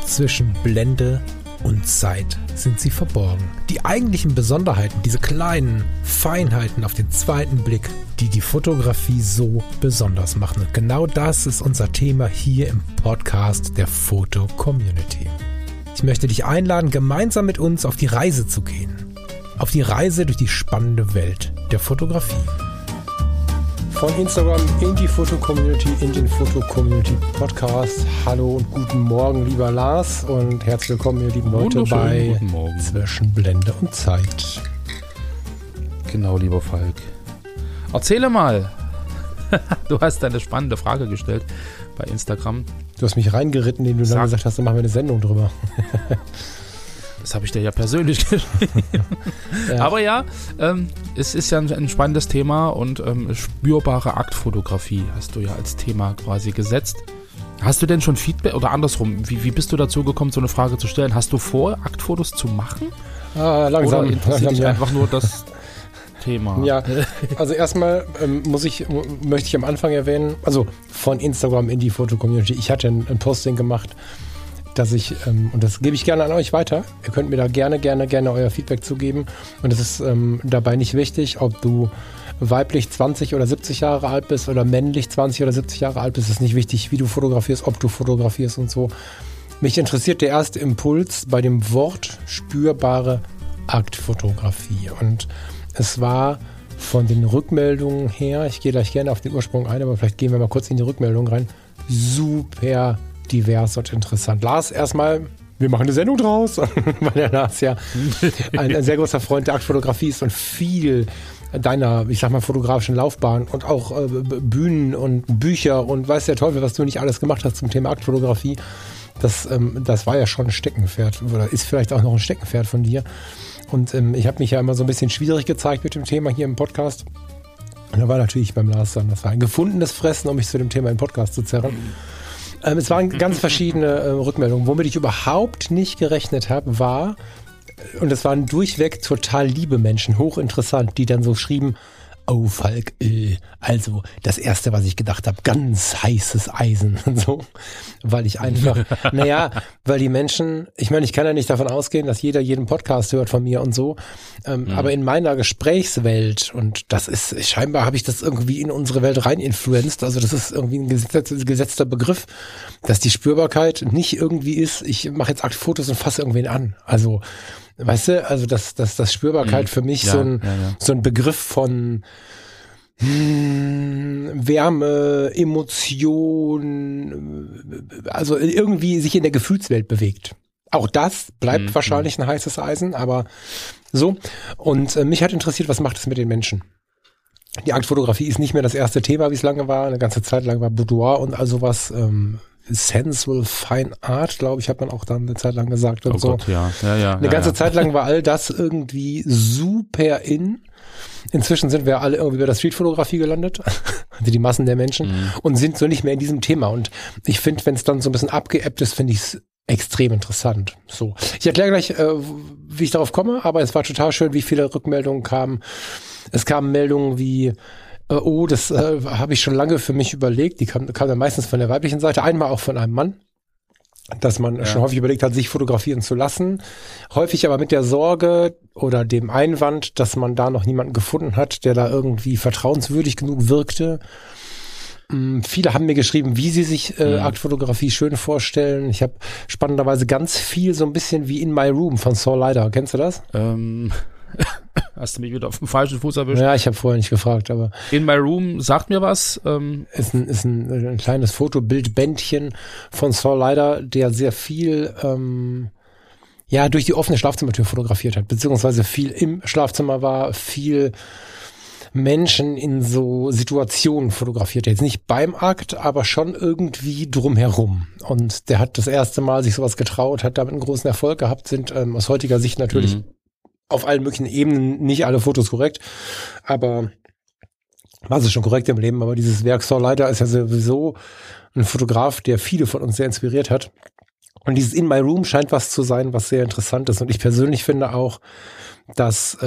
Zwischen Blende und Zeit sind sie verborgen. Die eigentlichen Besonderheiten, diese kleinen Feinheiten auf den zweiten Blick, die die Fotografie so besonders machen. Und genau das ist unser Thema hier im Podcast der Foto-Community. Ich möchte dich einladen, gemeinsam mit uns auf die Reise zu gehen. Auf die Reise durch die spannende Welt der Fotografie. Von Instagram in die Foto-Community, in den Foto-Community-Podcast. Hallo und guten Morgen, lieber Lars, und herzlich willkommen, ihr lieben Leute, bei Zwischen Blende und Zeit. Genau, lieber Falk. Erzähle mal. Du hast eine spannende Frage gestellt bei Instagram. Du hast mich reingeritten, indem du dann gesagt hast, dann machen wir eine Sendung drüber. Das habe ich dir ja persönlich geschrieben. Ja. Aber ja, es ist ja ein spannendes Thema und spürbare Aktfotografie hast du ja als Thema quasi gesetzt. Hast du denn schon Feedback oder andersrum, wie bist du dazu gekommen, so eine Frage zu stellen? Hast du vor, Aktfotos zu machen? Langsam. Oder interessiert dich einfach nur das Thema? Ja, also erstmal möchte ich am Anfang erwähnen, also von Instagram in die Foto-Community. Ich hatte ein Posting gemacht, dass ich, und das gebe ich gerne an euch weiter, ihr könnt mir da gerne euer Feedback zugeben, und es ist dabei nicht wichtig, ob du weiblich 20 oder 70 Jahre alt bist oder männlich 20 oder 70 Jahre alt bist. Es ist nicht wichtig, wie du fotografierst, ob du fotografierst und so. Mich interessiert der erste Impuls bei dem Wort spürbare Aktfotografie, und es war von den Rückmeldungen her, ich gehe gleich gerne auf den Ursprung ein, aber vielleicht gehen wir mal kurz in die Rückmeldung rein, super divers und interessant. Lars, erstmal, wir machen eine Sendung draus, weil der Lars ja ein sehr großer Freund der Aktfotografie ist und viel deiner, ich sag mal, fotografischen Laufbahn und auch Bühnen und Bücher und weiß der Teufel, was du nicht alles gemacht hast zum Thema Aktfotografie. Das war ja schon ein Steckenpferd oder ist vielleicht auch noch ein Steckenpferd von dir. Und ich habe mich ja immer so ein bisschen schwierig gezeigt mit dem Thema hier im Podcast. Und da war natürlich beim Lars dann, das war ein gefundenes Fressen, um mich zu dem Thema im Podcast zu zerren. Es waren ganz verschiedene Rückmeldungen. Womit ich überhaupt nicht gerechnet habe, war, und es waren durchweg total liebe Menschen, hochinteressant, die dann so schrieben, oh Falk, also das erste, was ich gedacht habe, ganz heißes Eisen und so, weil ich einfach, weil die Menschen, ich meine, ich kann ja nicht davon ausgehen, dass jeder jeden Podcast hört von mir und so, aber in meiner Gesprächswelt, und das ist, scheinbar habe ich das irgendwie in unsere Welt rein influenced, also das ist irgendwie ein gesetzter Begriff, dass die Spürbarkeit nicht irgendwie ist, ich mache jetzt Aktfotos und fasse irgendwen an, also weißt du, also das Spürbarkeit für mich so ein Begriff von Wärme, Emotion, also irgendwie sich in der Gefühlswelt bewegt. Auch das bleibt wahrscheinlich ein heißes Eisen, aber so. Und mich hat interessiert, was macht es mit den Menschen? Die Aktfotografie ist nicht mehr das erste Thema, wie es lange war. Eine ganze Zeit lang war Boudoir und all sowas, Sensual Fine Art, glaube ich, hat man auch dann eine Zeit lang gesagt und so. Gott, ja. Eine ganze Zeit lang war all das irgendwie super in. Inzwischen sind wir alle irgendwie bei der Streetfotografie gelandet, also die Massen der Menschen, und sind so nicht mehr in diesem Thema. Und ich finde, wenn es dann so ein bisschen abgeebbt ist, finde ich es extrem interessant. So, ich erkläre gleich, wie ich darauf komme, aber es war total schön, wie viele Rückmeldungen kamen. Es kamen Meldungen wie, das habe ich schon lange für mich überlegt. Die kam dann meistens von der weiblichen Seite, einmal auch von einem Mann, dass man schon häufig überlegt hat, sich fotografieren zu lassen. Häufig aber mit der Sorge oder dem Einwand, dass man da noch niemanden gefunden hat, der da irgendwie vertrauenswürdig genug wirkte. Viele haben mir geschrieben, wie sie sich Aktfotografie schön vorstellen. Ich habe spannenderweise ganz viel so ein bisschen wie In My Room von Saul Leiter. Kennst du das? Hast du mich wieder auf dem falschen Fuß erwischt? Ja, ich habe vorher nicht gefragt, aber In My Room sagt mir was. Ist ein kleines Fotobildbändchen von Saul Leiter, der sehr viel durch die offene Schlafzimmertür fotografiert hat, beziehungsweise viel im Schlafzimmer war, viel Menschen in so Situationen fotografiert. Jetzt nicht beim Akt, aber schon irgendwie drumherum. Und der hat das erste Mal sich sowas getraut, hat damit einen großen Erfolg gehabt, sind aus heutiger Sicht natürlich auf allen möglichen Ebenen nicht alle Fotos korrekt, aber was ist schon korrekt im Leben, aber dieses Werk Saul Leiter ist ja sowieso ein Fotograf, der viele von uns sehr inspiriert hat. Und dieses In My Room scheint was zu sein, was sehr interessant ist. Und ich persönlich finde auch, dass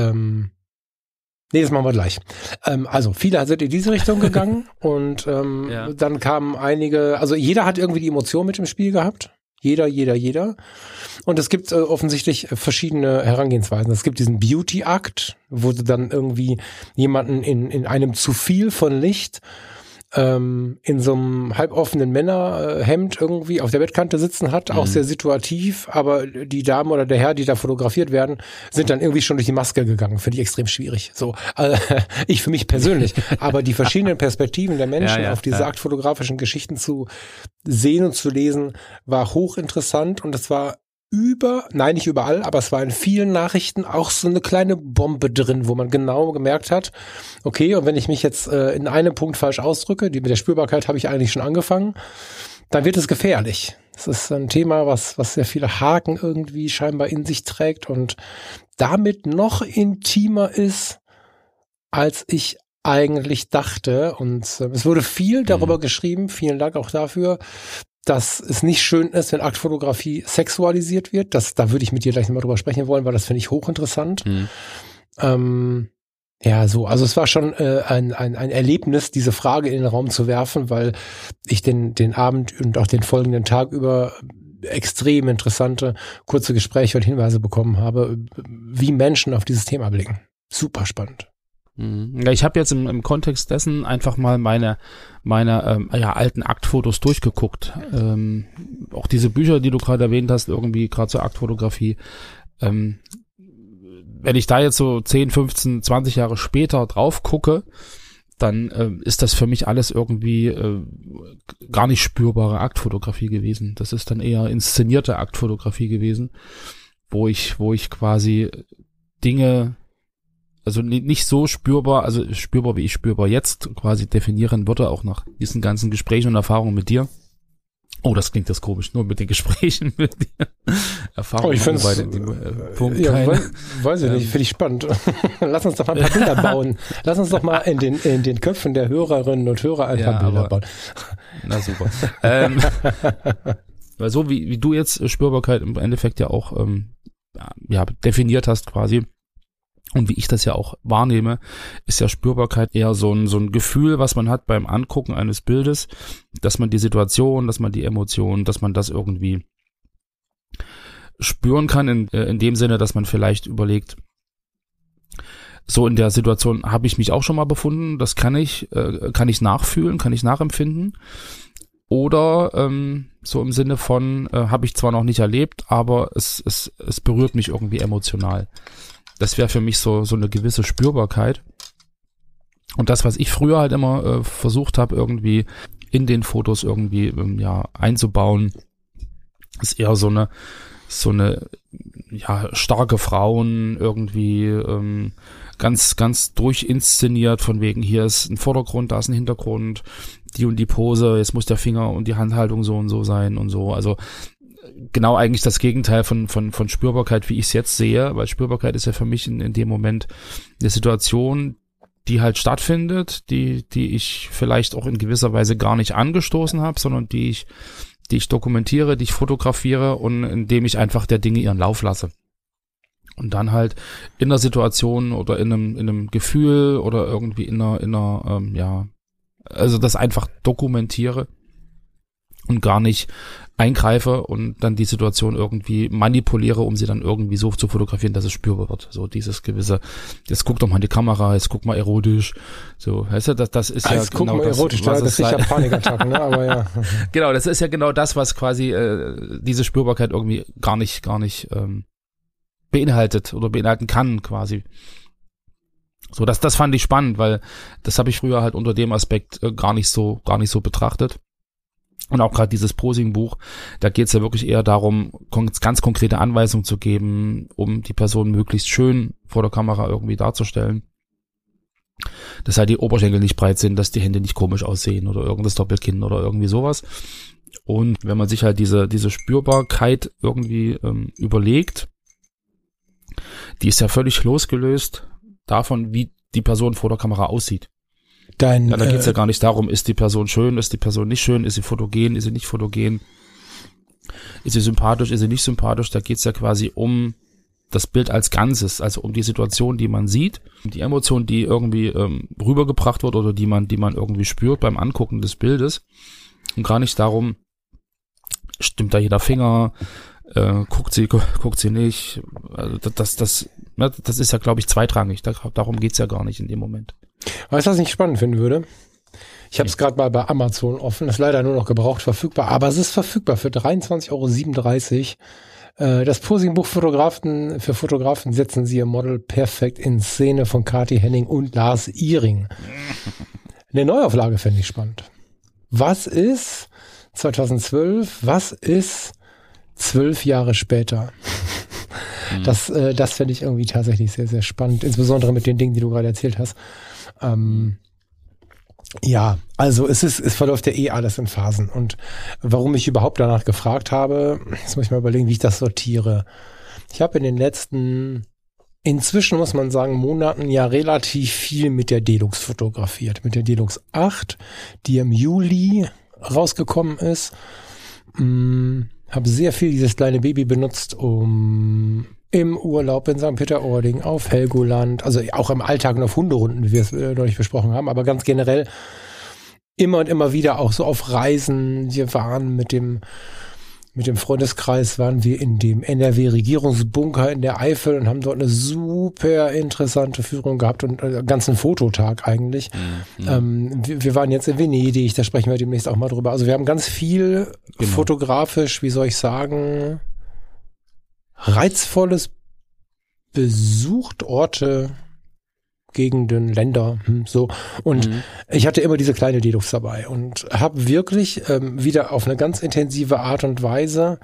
das machen wir gleich. Also viele sind in diese Richtung gegangen und dann kamen einige, also jeder hat irgendwie die Emotion mit im Spiel gehabt. Jeder. Und es gibt offensichtlich verschiedene Herangehensweisen. Es gibt diesen Beauty-Akt, wo du dann irgendwie jemanden in einem zu viel von Licht in so einem halboffenen Männerhemd irgendwie auf der Bettkante sitzen hat, auch sehr situativ, aber die Dame oder der Herr, die da fotografiert werden, sind dann irgendwie schon durch die Maske gegangen. Finde ich extrem schwierig. So, ich für mich persönlich. Aber die verschiedenen Perspektiven der Menschen auf diese aktfotografischen Geschichten zu sehen und zu lesen, war hochinteressant und es war nicht überall, aber es war in vielen Nachrichten auch so eine kleine Bombe drin, wo man genau gemerkt hat, okay, und wenn ich mich jetzt in einem Punkt falsch ausdrücke, die mit der Spürbarkeit habe ich eigentlich schon angefangen, dann wird es gefährlich. Es ist ein Thema, was sehr viele Haken irgendwie scheinbar in sich trägt und damit noch intimer ist, als ich eigentlich dachte. Und es wurde viel darüber geschrieben, vielen Dank auch dafür, dass es nicht schön ist, wenn Aktfotografie sexualisiert wird. Da würde ich mit dir gleich nochmal drüber sprechen wollen, weil das finde ich hochinteressant. Also es war schon ein Erlebnis, diese Frage in den Raum zu werfen, weil ich den Abend und auch den folgenden Tag über extrem interessante, kurze Gespräche und Hinweise bekommen habe, wie Menschen auf dieses Thema blicken. Super spannend. Ja, ich habe jetzt im Kontext dessen einfach mal meine alten Aktfotos durchgeguckt. Auch diese Bücher, die du gerade erwähnt hast, irgendwie gerade zur Aktfotografie. Wenn ich da jetzt so 10, 15, 20 Jahre später drauf gucke, dann ist das für mich alles irgendwie gar nicht spürbare Aktfotografie gewesen. Das ist dann eher inszenierte Aktfotografie gewesen, wo ich quasi Dinge, also nicht so spürbar, also spürbar, wie ich spürbar jetzt quasi definieren würde, auch nach diesen ganzen Gesprächen und Erfahrungen mit dir. Oh, das klingt jetzt komisch, nur mit den Gesprächen mit dir. Erfahrungen ich finde Punkt. Ja, weiß ich nicht, finde ich spannend. Lass uns doch mal ein paar Bilder bauen. Lass uns doch mal in den Köpfen der Hörerinnen und Hörer ein paar Bilder bauen. Na super. Weil so wie du jetzt Spürbarkeit im Endeffekt ja auch definiert hast quasi, und wie ich das ja auch wahrnehme, ist ja Spürbarkeit eher so ein Gefühl, was man hat beim Angucken eines Bildes, dass man die Situation, dass man die Emotionen, dass man das irgendwie spüren kann in dem Sinne, dass man vielleicht überlegt, so in der Situation habe ich mich auch schon mal befunden, das kann ich nachfühlen, kann ich nachempfinden. Oder so im Sinne von, habe ich zwar noch nicht erlebt, aber es berührt mich irgendwie emotional. Das wäre für mich so eine gewisse Spürbarkeit. Und das, was ich früher halt immer versucht habe, irgendwie in den Fotos irgendwie einzubauen, ist eher so eine starke Frauen irgendwie ganz, ganz durchinszeniert, von wegen hier ist ein Vordergrund, da ist ein Hintergrund, die und die Pose, jetzt muss der Finger und die Handhaltung so und so sein und so. Also genau eigentlich das Gegenteil von Spürbarkeit, wie ich es jetzt sehe, weil Spürbarkeit ist ja für mich in dem Moment eine Situation, die halt stattfindet, die ich vielleicht auch in gewisser Weise gar nicht angestoßen habe, sondern die ich dokumentiere, die ich fotografiere und indem ich einfach der Dinge ihren Lauf lasse. Und dann halt in der Situation oder in einem Gefühl oder irgendwie in einer also das einfach dokumentiere und gar nicht eingreife und dann die Situation irgendwie manipuliere, um sie dann irgendwie so zu fotografieren, dass es spürbar wird. So dieses gewisse, jetzt guck doch mal in die Kamera, jetzt guck mal erotisch. So, weißt du, das ist ja jetzt genau guck mal das, erotisch, das ist sicher Panikattacken, ne? Aber ja. Genau, das ist ja genau das, was quasi diese Spürbarkeit irgendwie gar nicht beinhaltet oder beinhalten kann quasi. So, das fand ich spannend, weil das habe ich früher halt unter dem Aspekt gar nicht so betrachtet. Und auch gerade dieses Posing-Buch, da geht es ja wirklich eher darum, ganz konkrete Anweisungen zu geben, um die Person möglichst schön vor der Kamera irgendwie darzustellen. Dass halt die Oberschenkel nicht breit sind, dass die Hände nicht komisch aussehen oder irgendwas Doppelkinn oder irgendwie sowas. Und wenn man sich halt diese Spürbarkeit irgendwie überlegt, die ist ja völlig losgelöst davon, wie die Person vor der Kamera aussieht. Da geht es ja gar nicht darum, ist die Person schön, ist die Person nicht schön, ist sie fotogen, ist sie nicht fotogen, ist sie sympathisch, ist sie nicht sympathisch. Da geht es ja quasi um das Bild als Ganzes, also um die Situation, die man sieht, um die Emotion, die irgendwie rübergebracht wird oder die man irgendwie spürt beim Angucken des Bildes und gar nicht darum, stimmt da jeder Finger, guckt sie nicht. Also das ist ja, glaube ich, zweitrangig. Darum geht's ja gar nicht in dem Moment. Weißt du, was ich spannend finden würde? Ich habe es gerade mal bei Amazon offen, ist leider nur noch gebraucht verfügbar, aber es ist verfügbar für 23,37 €. Das Posingbuch für Fotografen setzen sie ihr Model perfekt in Szene von Kathi Henning und Lars Ihring. Eine Neuauflage fände ich spannend. Was ist 2012, was ist 12 Jahre später? Das fände ich irgendwie tatsächlich sehr, sehr spannend, insbesondere mit den Dingen, die du gerade erzählt hast. Ja, also es verläuft ja alles in Phasen. Und warum ich überhaupt danach gefragt habe, jetzt muss ich mal überlegen, wie ich das sortiere. Ich habe in den letzten, inzwischen muss man sagen, Monaten ja relativ viel mit der Delux fotografiert. Mit der Delux 8, die im Juli rausgekommen ist. Habe sehr viel dieses kleine Baby benutzt, um im Urlaub in St. Peter-Ording, auf Helgoland, also auch im Alltag und auf Hunderunden, wie wir es neulich besprochen haben, aber ganz generell immer und immer wieder auch so auf Reisen. Wir waren mit dem Freundeskreis, waren wir in dem NRW-Regierungsbunker in der Eifel und haben dort eine super interessante Führung gehabt und einen ganzen Fototag eigentlich. Wir waren jetzt in Venedig, da sprechen wir demnächst auch mal drüber. Also wir haben ganz viel fotografisch, wie soll ich sagen, reizvolles besucht, Orte, Gegenden, Länder, so. Und ich hatte immer diese kleine Delux dabei und habe wirklich wieder auf eine ganz intensive Art und Weise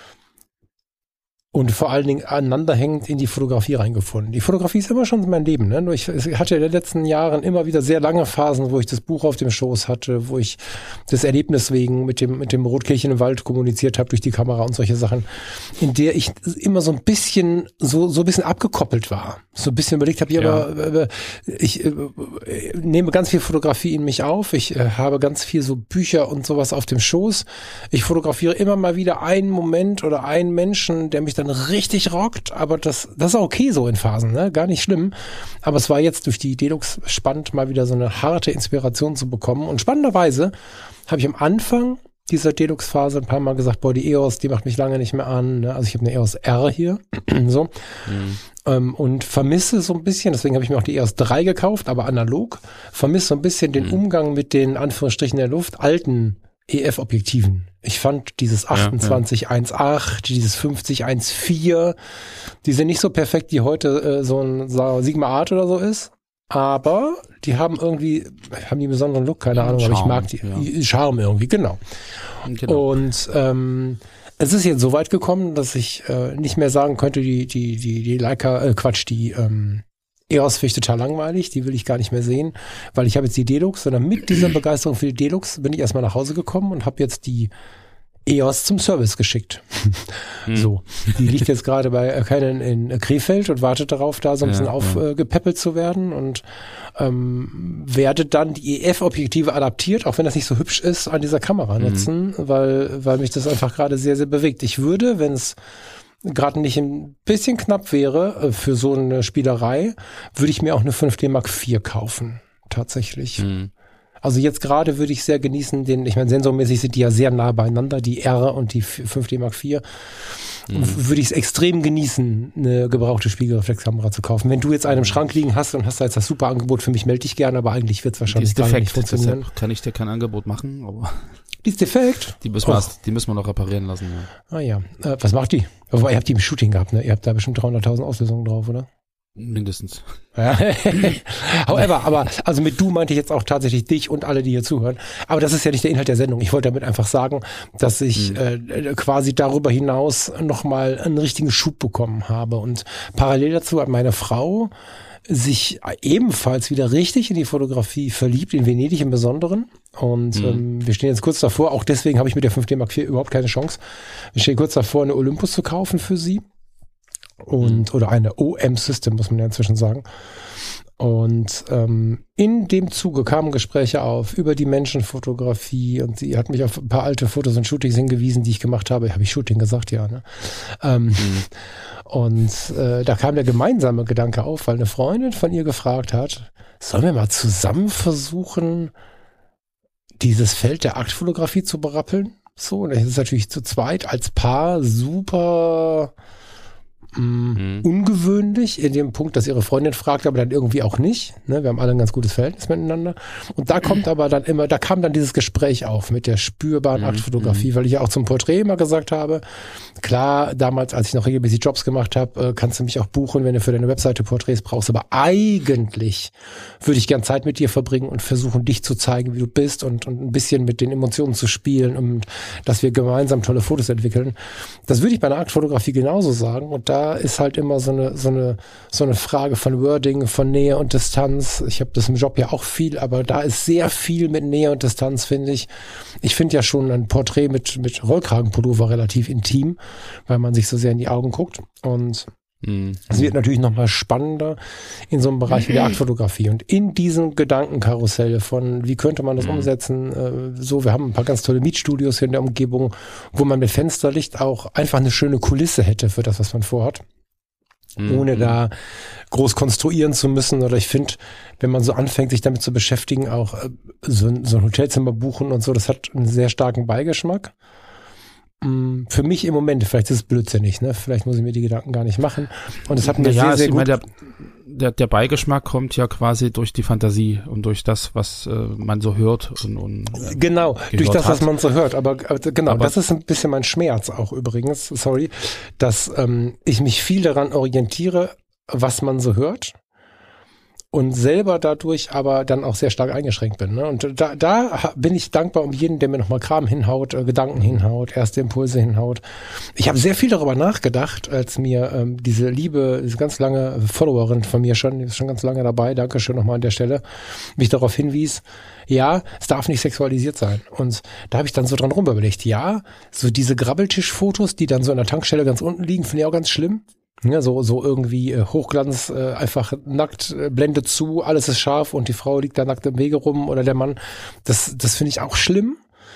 und vor allen Dingen aneinanderhängend in die Fotografie reingefunden. Die Fotografie ist immer schon mein Leben. Ne? Ich hatte in den letzten Jahren immer wieder sehr lange Phasen, wo ich das Buch auf dem Schoß hatte, wo ich das Erlebnis wegen mit dem Rotkehlchen im Wald kommuniziert habe durch die Kamera und solche Sachen, in der ich immer so ein bisschen so ein bisschen abgekoppelt war. So ein bisschen überlegt habe, aber ich nehme ganz viel Fotografie in mich auf. Ich habe ganz viel so Bücher und sowas auf dem Schoß. Ich fotografiere immer mal wieder einen Moment oder einen Menschen, der mich dann richtig rockt, aber das ist auch okay so in Phasen, ne? Gar nicht schlimm. Aber es war jetzt durch die Delux spannend, mal wieder so eine harte Inspiration zu bekommen. Und spannenderweise habe ich am Anfang dieser Delux-Phase ein paar Mal gesagt, boah, die EOS, die macht mich lange nicht mehr an. Ne? Also ich habe eine EOS R hier, so. Und vermisse so ein bisschen, deswegen habe ich mir auch die EOS 3 gekauft, aber analog, vermisse so ein bisschen den Umgang mit den, Anführungsstrichen der Luft, alten EF-Objektiven. Ich fand dieses 28-1.8, dieses 50-1.4, die sind nicht so perfekt, wie heute so ein Sigma Art oder so ist, aber die haben die einen besonderen Look, keine Ahnung, Charme, aber ich mag die Charme irgendwie, genau. Und es ist jetzt so weit gekommen, dass ich nicht mehr sagen könnte, die Leica, die EOS finde ich total langweilig, die will ich gar nicht mehr sehen, weil ich habe jetzt die Delux, sondern mit dieser Begeisterung für die Delux bin ich erstmal nach Hause gekommen und habe jetzt die EOS zum Service geschickt. So, die liegt jetzt gerade bei Canon in Krefeld und wartet darauf, da so ein bisschen aufgepäppelt zu werden und werde dann die EF-Objektive adaptiert, auch wenn das nicht so hübsch ist, an dieser Kamera nutzen, weil mich das einfach gerade sehr, sehr bewegt. Ich würde, wenn es gerade nicht ein bisschen knapp wäre für so eine Spielerei, würde ich mir auch eine 5D Mark IV kaufen, tatsächlich. Also jetzt gerade würde ich sehr genießen, ich meine, sensormäßig sind die ja sehr nah beieinander, die R und die 5D Mark IV. Würde ich es extrem genießen, eine gebrauchte Spiegelreflexkamera zu kaufen. Wenn du jetzt einen im Schrank liegen hast und hast da jetzt das super Angebot für mich, melde dich gerne, aber eigentlich wird es wahrscheinlich gar nicht funktionieren. Kann ich dir kein Angebot machen, aber die ist defekt? Die müssen wir noch reparieren lassen. Ja. Ah ja, was macht die? Aber ihr habt die im Shooting gehabt, ne? Ihr habt da bestimmt 300.000 Auslösungen drauf, oder? Mindestens. Ja. However, aber also mit du meinte ich jetzt auch tatsächlich dich und alle, die hier zuhören. Aber das ist ja nicht der Inhalt der Sendung. Ich wollte damit einfach sagen, dass ich quasi darüber hinaus nochmal einen richtigen Schub bekommen habe. Und parallel dazu hat meine Frau sich ebenfalls wieder richtig in die Fotografie verliebt, in Venedig im Besonderen. Und wir stehen jetzt kurz davor, auch deswegen habe ich mit der 5D Mark IV überhaupt keine Chance. Wir stehen kurz davor, eine Olympus zu kaufen für sie. Oder eine OM-System, muss man ja inzwischen sagen. Und in dem Zuge kamen Gespräche auf über die Menschenfotografie und sie hat mich auf ein paar alte Fotos und Shootings hingewiesen, die ich gemacht habe. Habe ich Shooting gesagt? Ja, ne? Und da kam der gemeinsame Gedanke auf, weil eine Freundin von ihr gefragt hat, sollen wir mal zusammen versuchen, dieses Feld der Aktfotografie zu berappeln? So, und das ist natürlich zu zweit als Paar super ungewöhnlich in dem Punkt, dass ihre Freundin fragt, aber dann irgendwie auch nicht. Ne? Wir haben alle ein ganz gutes Verhältnis miteinander. Und da kommt aber dann immer, da kam dann dieses Gespräch auf mit der spürbaren Aktfotografie, weil ich ja auch zum Porträt immer gesagt habe, klar, damals, als ich noch regelmäßig Jobs gemacht habe, kannst du mich auch buchen, wenn du für deine Webseite Porträts brauchst. Aber eigentlich würde ich gern Zeit mit dir verbringen und versuchen, dich zu zeigen, wie du bist und ein bisschen mit den Emotionen zu spielen und dass wir gemeinsam tolle Fotos entwickeln. Das würde ich bei einer Aktfotografie genauso sagen. Und da ist halt immer so eine Frage von Wording, von Nähe und Distanz. Ich habe das im Job ja auch viel, aber da ist sehr viel mit Nähe und Distanz, finde ich. Ich finde ja schon ein Porträt mit Rollkragenpullover relativ intim, weil man sich so sehr in die Augen guckt. Und es wird natürlich nochmal spannender in so einem Bereich wie der Aktfotografie. Und in diesem Gedankenkarussell von, wie könnte man das umsetzen, wir haben ein paar ganz tolle Mietstudios hier in der Umgebung, wo man mit Fensterlicht auch einfach eine schöne Kulisse hätte für das, was man vorhat. Ohne da groß konstruieren zu müssen. Oder ich finde, wenn man so anfängt, sich damit zu beschäftigen, auch so ein Hotelzimmer buchen und so, das hat einen sehr starken Beigeschmack. Für mich im Moment, vielleicht ist es blödsinnig, ne? Vielleicht muss ich mir die Gedanken gar nicht machen. Und es hat mir sehr gut... Der Beigeschmack kommt ja quasi durch die Fantasie und durch das, was man so hört. Genau, durch das, was man so hört. Aber das ist ein bisschen mein Schmerz auch übrigens, sorry, dass ich mich viel daran orientiere, was man so hört. Und selber dadurch aber dann auch sehr stark eingeschränkt bin. Ne? Und da bin ich dankbar um jeden, der mir nochmal Kram hinhaut, Gedanken hinhaut, erste Impulse hinhaut. Ich habe sehr viel darüber nachgedacht, als mir diese ganz lange Followerin von mir die ist schon ganz lange dabei, Dankeschön nochmal an der Stelle, mich darauf hinwies, ja, es darf nicht sexualisiert sein. Und da habe ich dann so dran rumüberlegt, ja, so diese Grabbeltischfotos, die dann so in der Tankstelle ganz unten liegen, finde ich auch ganz schlimm. Ja, so irgendwie Hochglanz, einfach nackt, Blende zu, alles ist scharf und die Frau liegt da nackt im Wege rum oder der Mann. Das finde ich auch schlimm.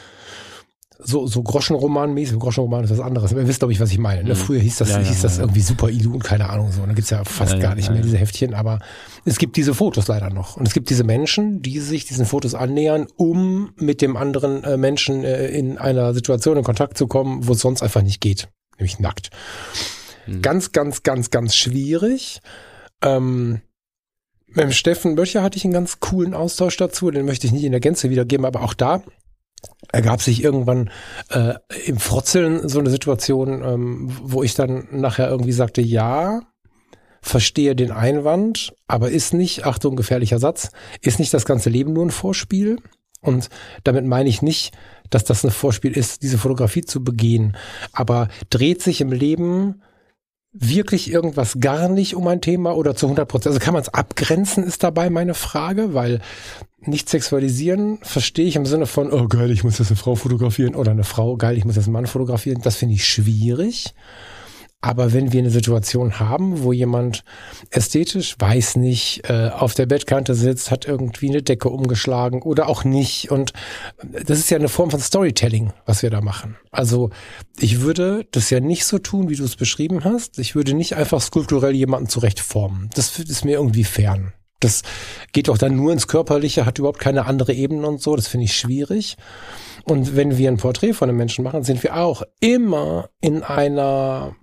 So Groschenroman-mäßig. Groschenroman ist was anderes. Aber ihr wisst, glaube ich, was ich meine. Ne? Früher hieß das irgendwie Super Ilu und keine Ahnung so. Und da gibt's ja fast gar nicht mehr diese Heftchen. Aber es gibt diese Fotos leider noch. Und es gibt diese Menschen, die sich diesen Fotos annähern, um mit dem anderen Menschen in einer Situation in Kontakt zu kommen, wo es sonst einfach nicht geht. Nämlich nackt. Ganz, ganz, ganz, ganz schwierig. Mit dem Steffen Böttcher hatte ich einen ganz coolen Austausch dazu, den möchte ich nicht in der Gänze wiedergeben, aber auch da ergab sich irgendwann im Frotzeln so eine Situation, wo ich dann nachher irgendwie sagte, ja, verstehe den Einwand, aber ist nicht, Achtung, gefährlicher Satz, ist nicht das ganze Leben nur ein Vorspiel? Und damit meine ich nicht, dass das ein Vorspiel ist, diese Fotografie zu begehen, aber dreht sich im Leben wirklich irgendwas gar nicht um ein Thema oder zu 100%? Also kann man es abgrenzen, ist dabei meine Frage, weil nicht sexualisieren verstehe ich im Sinne von, oh geil, ich muss jetzt eine Frau fotografieren oder eine Frau, geil, ich muss jetzt einen Mann fotografieren. Das finde ich schwierig. Aber wenn wir eine Situation haben, wo jemand ästhetisch, weiß nicht, auf der Bettkante sitzt, hat irgendwie eine Decke umgeschlagen oder auch nicht. Und das ist ja eine Form von Storytelling, was wir da machen. Also ich würde das ja nicht so tun, wie du es beschrieben hast. Ich würde nicht einfach skulpturell jemanden zurechtformen. Das ist mir irgendwie fern. Das geht doch dann nur ins Körperliche, hat überhaupt keine andere Ebene und so. Das finde ich schwierig. Und wenn wir ein Porträt von einem Menschen machen, sind wir auch immer in einer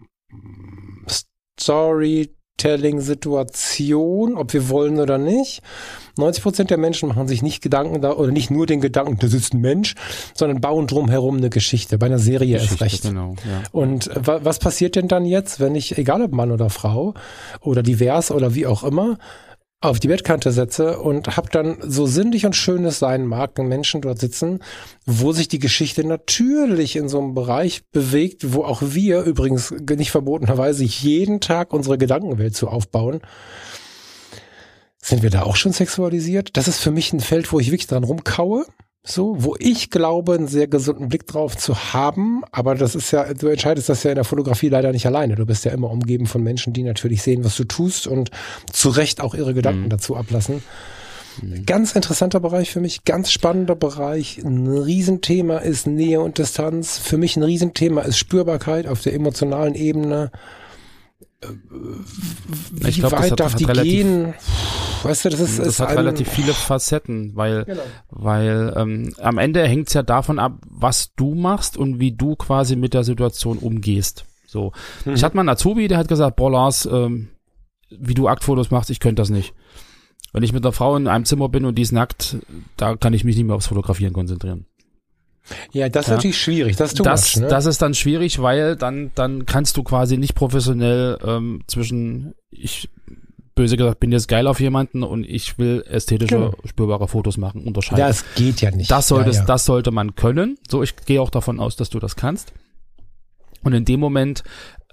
Storytelling-Situation, ob wir wollen oder nicht. 90% der Menschen machen sich nicht Gedanken da, oder nicht nur den Gedanken, da sitzt ein Mensch, sondern bauen drumherum eine Geschichte. Bei einer Serie erst recht. Genau, ja. Und was passiert denn dann jetzt, wenn ich, egal ob Mann oder Frau oder divers oder wie auch immer, auf die Bettkante setze und habe dann, so sinnlich und schön es sein mag, einen Menschen dort sitzen, wo sich die Geschichte natürlich in so einem Bereich bewegt, wo auch wir übrigens nicht verbotenerweise jeden Tag unsere Gedankenwelt zu aufbauen. Sind wir da auch schon sexualisiert? Das ist für mich ein Feld, wo ich wirklich dran rumkaue. So, wo ich glaube, einen sehr gesunden Blick drauf zu haben, aber das ist ja, du entscheidest das ja in der Fotografie leider nicht alleine. Du bist ja immer umgeben von Menschen, die natürlich sehen, was du tust und zu Recht auch ihre Gedanken dazu ablassen. Ganz interessanter Bereich für mich, ganz spannender Bereich. Ein Riesenthema ist Nähe und Distanz. Für mich ein Riesenthema ist Spürbarkeit auf der emotionalen Ebene. Wie weit darf die gehen? weißt du, das hat relativ viele Facetten, weil am Ende hängt es ja davon ab, was du machst und wie du quasi mit der Situation umgehst. So, ich hatte mal einen Azubi, der hat gesagt, boah Lars, wie du Aktfotos machst, ich könnte das nicht. Wenn ich mit einer Frau in einem Zimmer bin und die ist nackt, da kann ich mich nicht mehr aufs Fotografieren konzentrieren. Ja, das ist natürlich schwierig. Das ist dann schwierig, weil dann kannst du quasi nicht professionell zwischen böse gesagt, bin jetzt geil auf jemanden und ich will ästhetische, spürbare Fotos machen, unterscheiden. Ja, es geht ja nicht. Das sollte man können. So, ich gehe auch davon aus, dass du das kannst. Und in dem Moment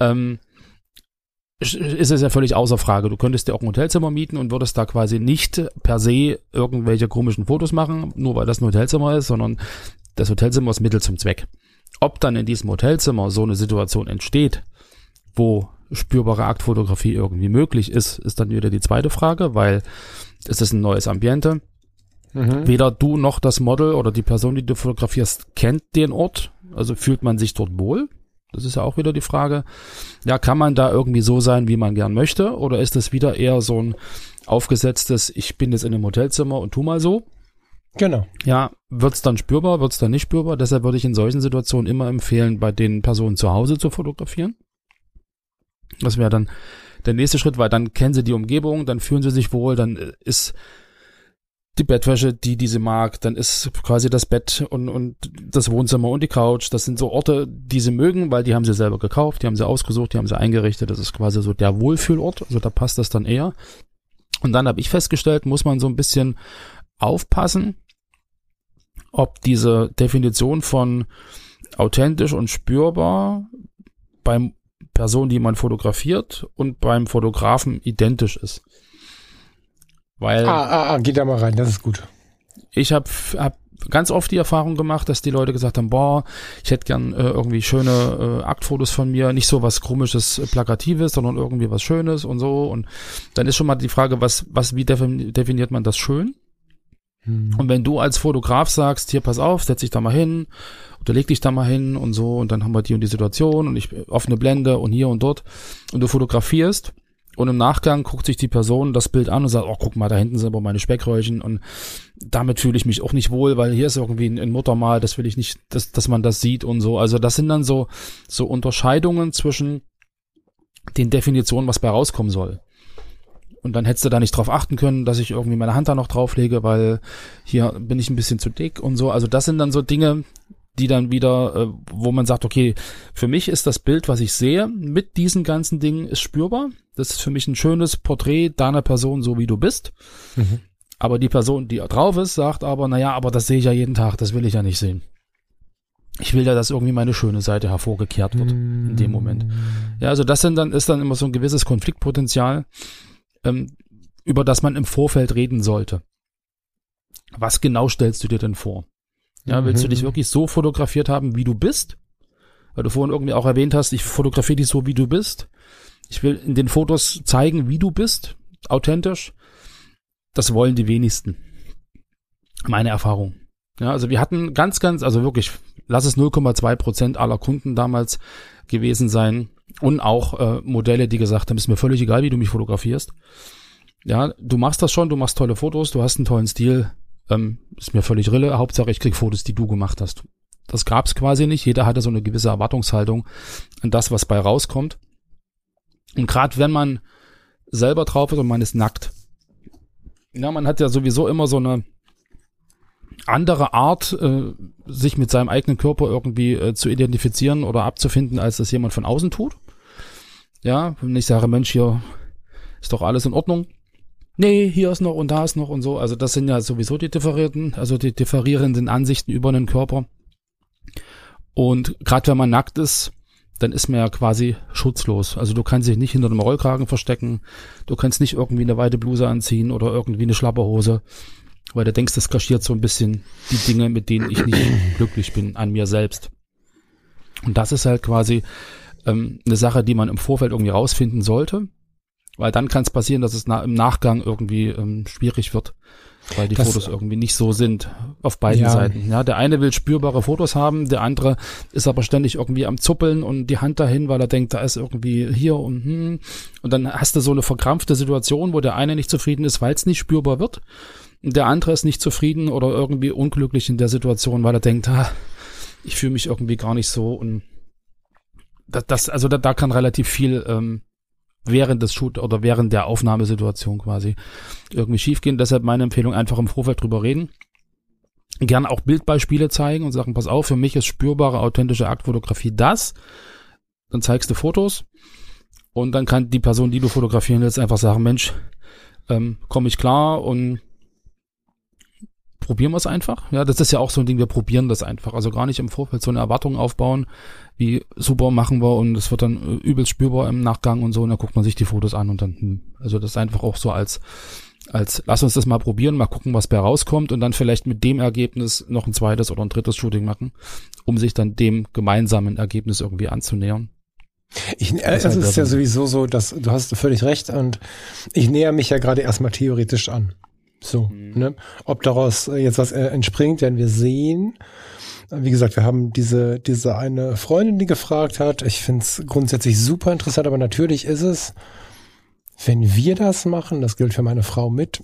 ist es ja völlig außer Frage. Du könntest dir auch ein Hotelzimmer mieten und würdest da quasi nicht per se irgendwelche komischen Fotos machen, nur weil das ein Hotelzimmer ist, sondern das Hotelzimmer ist Mittel zum Zweck. Ob dann in diesem Hotelzimmer so eine Situation entsteht, wo spürbare Aktfotografie irgendwie möglich ist, ist dann wieder die zweite Frage, weil es ist ein neues Ambiente. Weder du noch das Model oder die Person, die du fotografierst, kennt den Ort, also fühlt man sich dort wohl. Das ist ja auch wieder die Frage, ja, kann man da irgendwie so sein, wie man gern möchte, oder ist es wieder eher so ein aufgesetztes, ich bin jetzt in einem Hotelzimmer und tu mal so? Genau. Ja, wird's dann spürbar, wird's dann nicht spürbar? Deshalb würde ich in solchen Situationen immer empfehlen, bei den Personen zu Hause zu fotografieren. Das wäre dann der nächste Schritt, weil dann kennen sie die Umgebung, dann fühlen sie sich wohl, dann ist die Bettwäsche, die sie mag, dann ist quasi das Bett und das Wohnzimmer und die Couch, das sind so Orte, die sie mögen, weil die haben sie selber gekauft, die haben sie ausgesucht, die haben sie eingerichtet, das ist quasi so der Wohlfühlort, also da passt das dann eher. Und dann habe ich festgestellt, muss man so ein bisschen aufpassen, ob diese Definition von authentisch und spürbar beim Person, die man fotografiert und beim Fotografen identisch ist. Weil geht da mal rein, das ist gut. Ich hab ganz oft die Erfahrung gemacht, dass die Leute gesagt haben, boah, ich hätte gern irgendwie schöne Aktfotos von mir, nicht so was komisches, plakatives, sondern irgendwie was Schönes und so. Und dann ist schon mal die Frage, wie definiert man das schön? Und wenn du als Fotograf sagst, hier pass auf, setz dich da mal hin oder leg dich da mal hin und so und dann haben wir die und die Situation und ich offene Blende und hier und dort und du fotografierst und im Nachgang guckt sich die Person das Bild an und sagt, oh guck mal, da hinten sind aber meine Speckröllchen und damit fühle ich mich auch nicht wohl, weil hier ist irgendwie ein Muttermal, das will ich nicht, dass man das sieht und so. Also das sind dann so Unterscheidungen zwischen den Definitionen, was bei rauskommen soll. Und dann hättest du da nicht drauf achten können, dass ich irgendwie meine Hand da noch drauflege, weil hier bin ich ein bisschen zu dick und so. Also das sind dann so Dinge, die dann wieder, wo man sagt, okay, für mich ist das Bild, was ich sehe, mit diesen ganzen Dingen ist spürbar. Das ist für mich ein schönes Porträt deiner Person, so wie du bist. Aber die Person, die drauf ist, sagt aber, naja, aber das sehe ich ja jeden Tag, das will ich ja nicht sehen. Ich will ja, dass irgendwie meine schöne Seite hervorgekehrt wird in dem Moment. Ja, also das ist dann immer so ein gewisses Konfliktpotenzial, über das man im Vorfeld reden sollte. Was genau stellst du dir denn vor? Ja, willst du dich wirklich so fotografiert haben, wie du bist? Weil du vorhin irgendwie auch erwähnt hast, ich fotografiere dich so, wie du bist. Ich will in den Fotos zeigen, wie du bist, authentisch. Das wollen die wenigsten. Meine Erfahrung. Ja, also wir hatten also wirklich, lass es 0,2% aller Kunden damals gewesen sein und auch Modelle, die gesagt haben, ist mir völlig egal, wie du mich fotografierst. Ja, du machst das schon, du machst tolle Fotos, du hast einen tollen Stil, ist mir völlig Rille, Hauptsache ich krieg Fotos, die du gemacht hast. Das gab's quasi nicht, jeder hatte so eine gewisse Erwartungshaltung an das, was bei rauskommt. Und gerade wenn man selber drauf ist und man ist nackt, ja, man hat ja sowieso immer so eine andere Art, sich mit seinem eigenen Körper irgendwie zu identifizieren oder abzufinden, als das jemand von außen tut. Ja, wenn ich sage, Mensch, hier ist doch alles in Ordnung. Nee, hier ist noch und da ist noch und so. Also das sind ja sowieso die differierenden Ansichten über den Körper. Und gerade wenn man nackt ist, dann ist man ja quasi schutzlos. Also du kannst dich nicht hinter einem Rollkragen verstecken, du kannst nicht irgendwie eine weite Bluse anziehen oder irgendwie eine Schlapperhose, weil du denkst, das kaschiert so ein bisschen die Dinge, mit denen ich nicht glücklich bin an mir selbst. Und das ist halt quasi eine Sache, die man im Vorfeld irgendwie rausfinden sollte. Weil dann kann es passieren, dass es im Nachgang irgendwie schwierig wird, weil die Fotos irgendwie nicht so sind auf beiden Seiten. Ja, der eine will spürbare Fotos haben, der andere ist aber ständig irgendwie am Zuppeln und die Hand dahin, weil er denkt, da ist irgendwie hier und dann hast du so eine verkrampfte Situation, wo der eine nicht zufrieden ist, weil es nicht spürbar wird. Der andere ist nicht zufrieden oder irgendwie unglücklich in der Situation, weil er denkt, ich fühle mich irgendwie gar nicht so und da kann relativ viel während des Shoot oder während der Aufnahmesituation quasi irgendwie schiefgehen. Deshalb meine Empfehlung, einfach im Vorfeld drüber reden. Gerne auch Bildbeispiele zeigen und sagen, pass auf, für mich ist spürbare, authentische Aktfotografie das. Dann zeigst du Fotos und dann kann die Person, die du fotografieren willst, einfach sagen, Mensch, komme ich klar und probieren wir es einfach. Ja, das ist ja auch so ein Ding, wir probieren das einfach. Also gar nicht im Vorfeld so eine Erwartung aufbauen, wie super machen wir und es wird dann übelst spürbar im Nachgang und so und dann guckt man sich die Fotos an und dann, also das ist einfach auch so als lass uns das mal probieren, mal gucken, was bei rauskommt und dann vielleicht mit dem Ergebnis noch ein zweites oder ein drittes Shooting machen, um sich dann dem gemeinsamen Ergebnis irgendwie anzunähern. Es ist ja sowieso so, dass du hast völlig recht und ich näher mich ja gerade erstmal theoretisch an. So, ne? Ob daraus jetzt was entspringt, werden wir sehen. Wie gesagt, wir haben diese eine Freundin, die gefragt hat. Ich finde es grundsätzlich super interessant, aber natürlich ist es, wenn wir das machen, das gilt für meine Frau mit,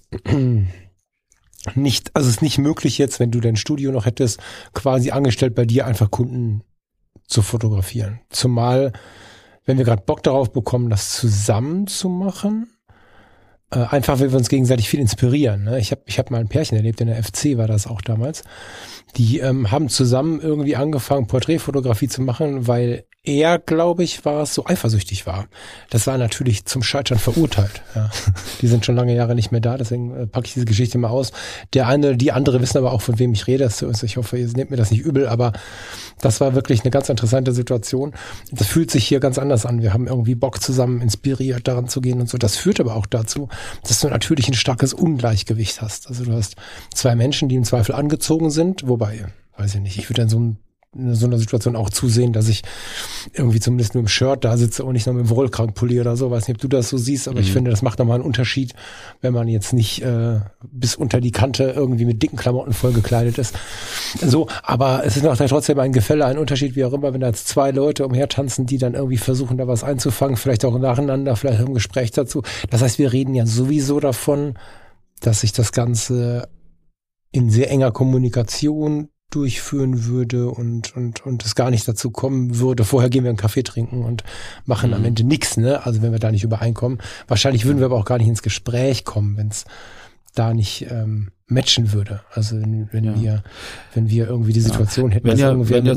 nicht, also es ist nicht möglich jetzt, wenn du dein Studio noch hättest, quasi angestellt bei dir einfach Kunden zu fotografieren. Zumal, wenn wir gerade Bock darauf bekommen, das zusammen zu machen, einfach, weil wir uns gegenseitig viel inspirieren. Ne? Ich hab mal ein Pärchen erlebt, in der FC war das auch damals. Die haben zusammen irgendwie angefangen, Porträtfotografie zu machen, weil er, glaube ich, so eifersüchtig war. Das war natürlich zum Scheitern verurteilt. Ja. Die sind schon lange Jahre nicht mehr da, deswegen packe ich diese Geschichte mal aus. Die andere wissen aber auch, von wem ich rede. Ich hoffe, ihr nehmt mir das nicht übel, aber das war wirklich eine ganz interessante Situation. Das fühlt sich hier ganz anders an. Wir haben irgendwie Bock zusammen inspiriert, daran zu gehen und so. Das führt aber auch dazu, dass du natürlich ein starkes Ungleichgewicht hast. Also du hast zwei Menschen, die im Zweifel angezogen sind, wobei, weiß ich nicht, ich würde in so einer Situation auch zusehen, dass ich irgendwie zumindest nur im Shirt da sitze und nicht noch mit dem Rollkragenpulli oder so. Weiß nicht, ob du das so siehst, aber ich finde, das macht nochmal einen Unterschied, wenn man jetzt nicht bis unter die Kante irgendwie mit dicken Klamotten voll gekleidet ist. So, aber es ist noch trotzdem ein Gefälle, ein Unterschied, wie auch immer, wenn da jetzt zwei Leute umhertanzen, die dann irgendwie versuchen, da was einzufangen, vielleicht auch nacheinander, vielleicht im Gespräch dazu. Das heißt, wir reden ja sowieso davon, dass sich das Ganze in sehr enger Kommunikation durchführen würde und es gar nicht dazu kommen würde. Vorher gehen wir einen Kaffee trinken und machen am Ende nichts, ne? Also wenn wir da nicht übereinkommen. Wahrscheinlich würden wir aber auch gar nicht ins Gespräch kommen, wenn es da nicht matchen würde. Also wenn wir irgendwie die Situation hätten, wenn ihr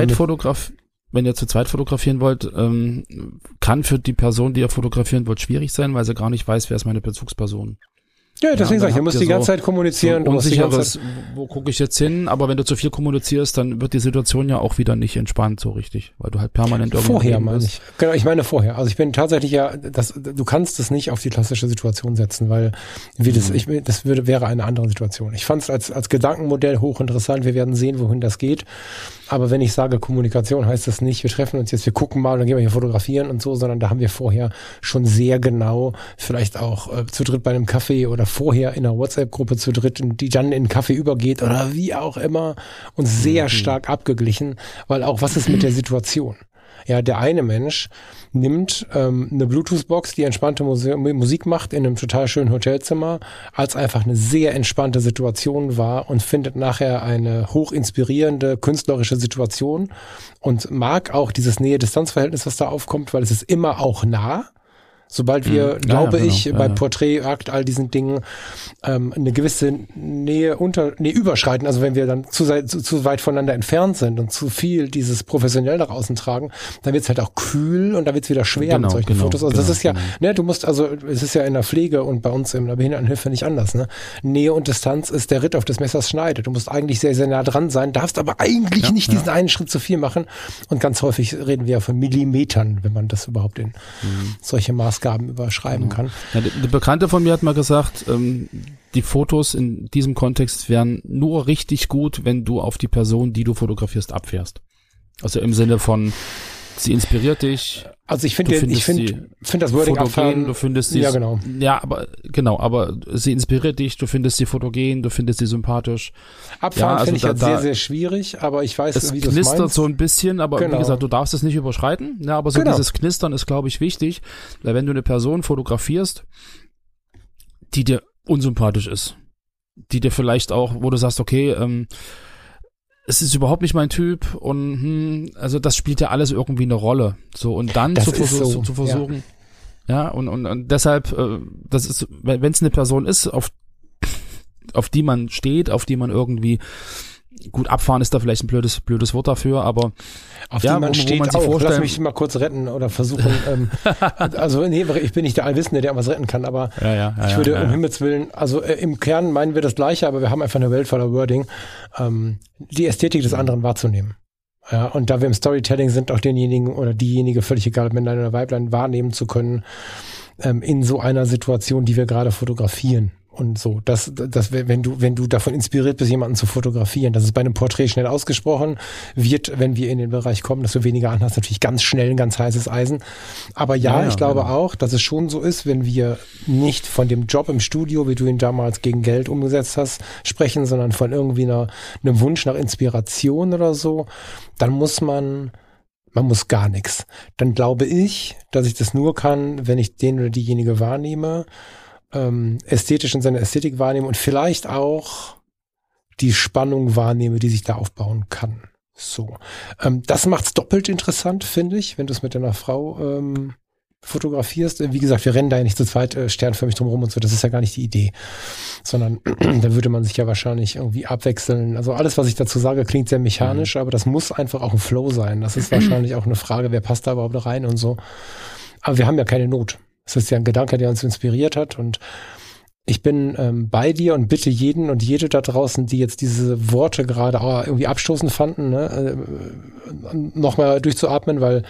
zu zweit fotografieren wollt, kann für die Person, die ihr fotografieren wollt, schwierig sein, weil sie gar nicht weiß, wer ist meine Bezugsperson. Ja, deswegen sage ich, du musst die ganze Zeit kommunizieren. So unsicheres, wo gucke ich jetzt hin? Aber wenn du zu viel kommunizierst, dann wird die Situation ja auch wieder nicht entspannt so richtig, weil du halt permanent irgendwie vorher meine ich. Genau, ich meine vorher. Also ich bin tatsächlich du kannst es nicht auf die klassische Situation setzen, weil wäre eine andere Situation. Ich fand es als Gedankenmodell hochinteressant. Wir werden sehen, wohin das geht. Aber wenn ich sage Kommunikation, heißt das nicht, wir treffen uns jetzt, wir gucken mal und dann gehen wir hier fotografieren und so, sondern da haben wir vorher schon sehr genau, vielleicht auch zu dritt bei einem Kaffee oder vorher in einer WhatsApp-Gruppe zu dritt, die dann in einen Kaffee übergeht oder wie auch immer, uns sehr stark abgeglichen, weil auch, was ist mit der Situation? Ja, der eine Mensch nimmt eine Bluetooth-Box, die entspannte Musik macht in einem total schönen Hotelzimmer, als einfach eine sehr entspannte Situation war und findet nachher eine hochinspirierende künstlerische Situation und mag auch dieses Nähe-Distanz-Verhältnis, was da aufkommt, weil es ist immer auch nah. Sobald wir, bei Porträtakt, all diesen Dingen, eine gewisse Nähe überschreiten, also wenn wir dann zu weit voneinander entfernt sind und zu viel dieses professionell nach außen tragen, dann wird es halt auch kühl und dann wird es wieder schwer mit solchen Fotos. Also das ist ja, ne, es ist ja in der Pflege und bei uns in der Behindertenhilfe nicht anders, ne? Nähe und Distanz ist der Ritt auf des Messers Schneide. Du musst eigentlich sehr, sehr nah dran sein, darfst aber eigentlich nicht diesen einen Schritt zu viel machen und ganz häufig reden wir ja von Millimetern, wenn man das überhaupt in solche Maßgaben überschreiben kann. Ja, eine Bekannte von mir hat mal gesagt, die Fotos in diesem Kontext wären nur richtig gut, wenn du auf die Person, die du fotografierst, abfährst. Also im Sinne von, sie inspiriert dich. Also ich finde das Wording abfahren. Du findest sie, ja genau. Ja, aber sie inspiriert dich, du findest sie fotogen, du findest sie sympathisch. Abfahren finde ich halt sehr, sehr schwierig, aber ich weiß, wie du es meinst. Es knistert so ein bisschen, aber genau. Wie gesagt, du darfst es nicht überschreiten. Ja, aber so dieses Knistern ist, glaube ich, wichtig, weil wenn du eine Person fotografierst, die dir unsympathisch ist, die dir vielleicht auch, wo du sagst, okay, es ist überhaupt nicht mein Typ und also das spielt ja alles irgendwie eine Rolle. So und dann zu versuchen, ja und deshalb, das ist, wenn es eine Person ist, auf die man steht, auf die man irgendwie gut abfahren ist da vielleicht ein blödes Wort dafür, aber auf die man steht man sich auch. Lass mich mal kurz retten oder versuchen. Also nee, ich bin nicht der Allwissende, der was retten kann, aber ich würde um Himmels Willen, also im Kern meinen wir das Gleiche, aber wir haben einfach eine Welt voller Wording, die Ästhetik des anderen wahrzunehmen. Ja, und da wir im Storytelling sind, auch denjenigen oder diejenige, völlig egal, ob Männlein oder Weiblein, wahrnehmen zu können, in so einer Situation, die wir gerade fotografieren. Und so, dass wenn du davon inspiriert bist, jemanden zu fotografieren, dass es bei einem Porträt schnell ausgesprochen wird, wenn wir in den Bereich kommen, dass du weniger anhast, natürlich ganz schnell ein ganz heißes Eisen. Aber ich glaube auch, dass es schon so ist, wenn wir nicht von dem Job im Studio, wie du ihn damals gegen Geld umgesetzt hast, sprechen, sondern von irgendwie einem Wunsch nach Inspiration oder so, dann muss man muss gar nichts. Dann glaube ich, dass ich das nur kann, wenn ich den oder diejenige wahrnehme, ästhetisch in seiner Ästhetik wahrnehme und vielleicht auch die Spannung wahrnehme, die sich da aufbauen kann. So. Das macht's doppelt interessant, finde ich, wenn du es mit deiner Frau fotografierst. Wie gesagt, wir rennen da ja nicht zu zweit sternförmig drum rum und so, das ist ja gar nicht die Idee. Sondern da würde man sich ja wahrscheinlich irgendwie abwechseln. Also alles, was ich dazu sage, klingt sehr mechanisch, aber das muss einfach auch ein Flow sein. Das ist wahrscheinlich auch eine Frage, wer passt da überhaupt rein und so. Aber wir haben ja keine Not. Das ist ja ein Gedanke, der uns inspiriert hat und ich bin bei dir und bitte jeden und jede da draußen, die jetzt diese Worte gerade irgendwie abstoßend fanden, nochmal durchzuatmen, weil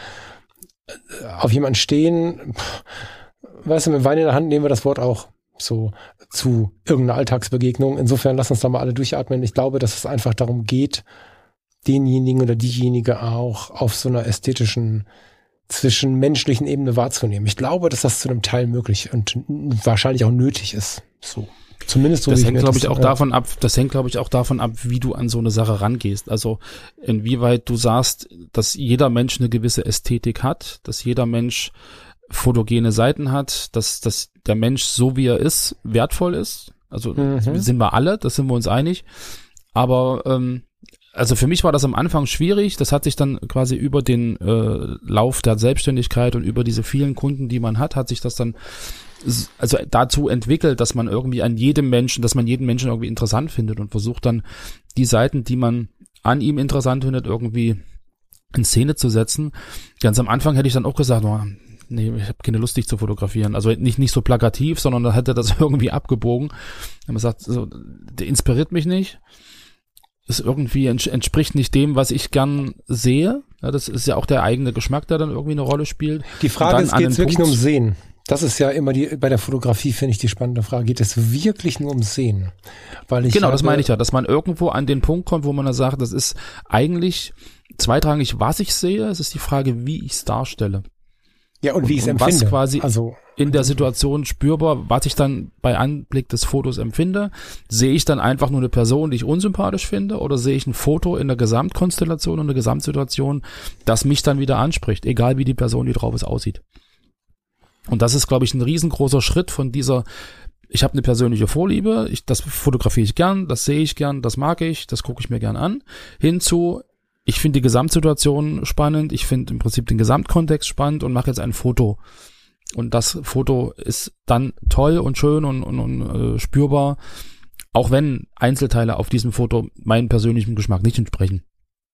auf jemanden stehen, weißt du, mit Wein in der Hand nehmen wir das Wort auch so zu irgendeiner Alltagsbegegnung. Insofern lass uns da mal alle durchatmen. Ich glaube, dass es einfach darum geht, denjenigen oder diejenige auch auf so einer ästhetischen zwischenmenschlichen Ebene wahrzunehmen. Ich glaube, dass das zu einem Teil möglich und wahrscheinlich auch nötig ist. So. Zumindest so. Das hängt, glaube ich, auch davon ab, wie du an so eine Sache rangehst. Also, inwieweit du sagst, dass jeder Mensch eine gewisse Ästhetik hat, dass jeder Mensch fotogene Seiten hat, dass der Mensch, so wie er ist, wertvoll ist. Also, sind wir alle, das sind wir uns einig. Aber, also für mich war das am Anfang schwierig. Das hat sich dann quasi über den Lauf der Selbstständigkeit und über diese vielen Kunden, die man hat sich das dann also dazu entwickelt, dass man irgendwie jeden Menschen irgendwie interessant findet und versucht dann die Seiten, die man an ihm interessant findet, irgendwie in Szene zu setzen. Ganz am Anfang hätte ich dann auch gesagt, nee, ich habe keine Lust, dich zu fotografieren. Also nicht so plakativ, sondern da hätte das irgendwie abgebogen. Man sagt, so, der inspiriert mich nicht. Es irgendwie entspricht nicht dem, was ich gern sehe. Ja, das ist ja auch der eigene Geschmack, der dann irgendwie eine Rolle spielt. Die Frage ist, geht es wirklich nur um Sehen? Das ist ja immer bei der Fotografie, finde ich, die spannende Frage. Geht es wirklich nur um Sehen? Das meine ich ja, dass man irgendwo an den Punkt kommt, wo man dann sagt, das ist eigentlich zweitrangig, was ich sehe. Es ist die Frage, wie ich es darstelle. Ja, und wie ich es empfinde. Was quasi in der Situation spürbar, was ich dann bei Anblick des Fotos empfinde. Sehe ich dann einfach nur eine Person, die ich unsympathisch finde, oder sehe ich ein Foto in der Gesamtkonstellation und der Gesamtsituation, das mich dann wieder anspricht, egal wie die Person, die drauf ist, aussieht. Und das ist, glaube ich, ein riesengroßer Schritt von dieser, ich habe eine persönliche Vorliebe, das fotografiere ich gern, das sehe ich gern, das mag ich, das gucke ich mir gern an, hinzu, ich finde die Gesamtsituation spannend, ich finde im Prinzip den Gesamtkontext spannend und mache jetzt ein Foto. Und das Foto ist dann toll und schön und spürbar, auch wenn Einzelteile auf diesem Foto meinem persönlichen Geschmack nicht entsprechen.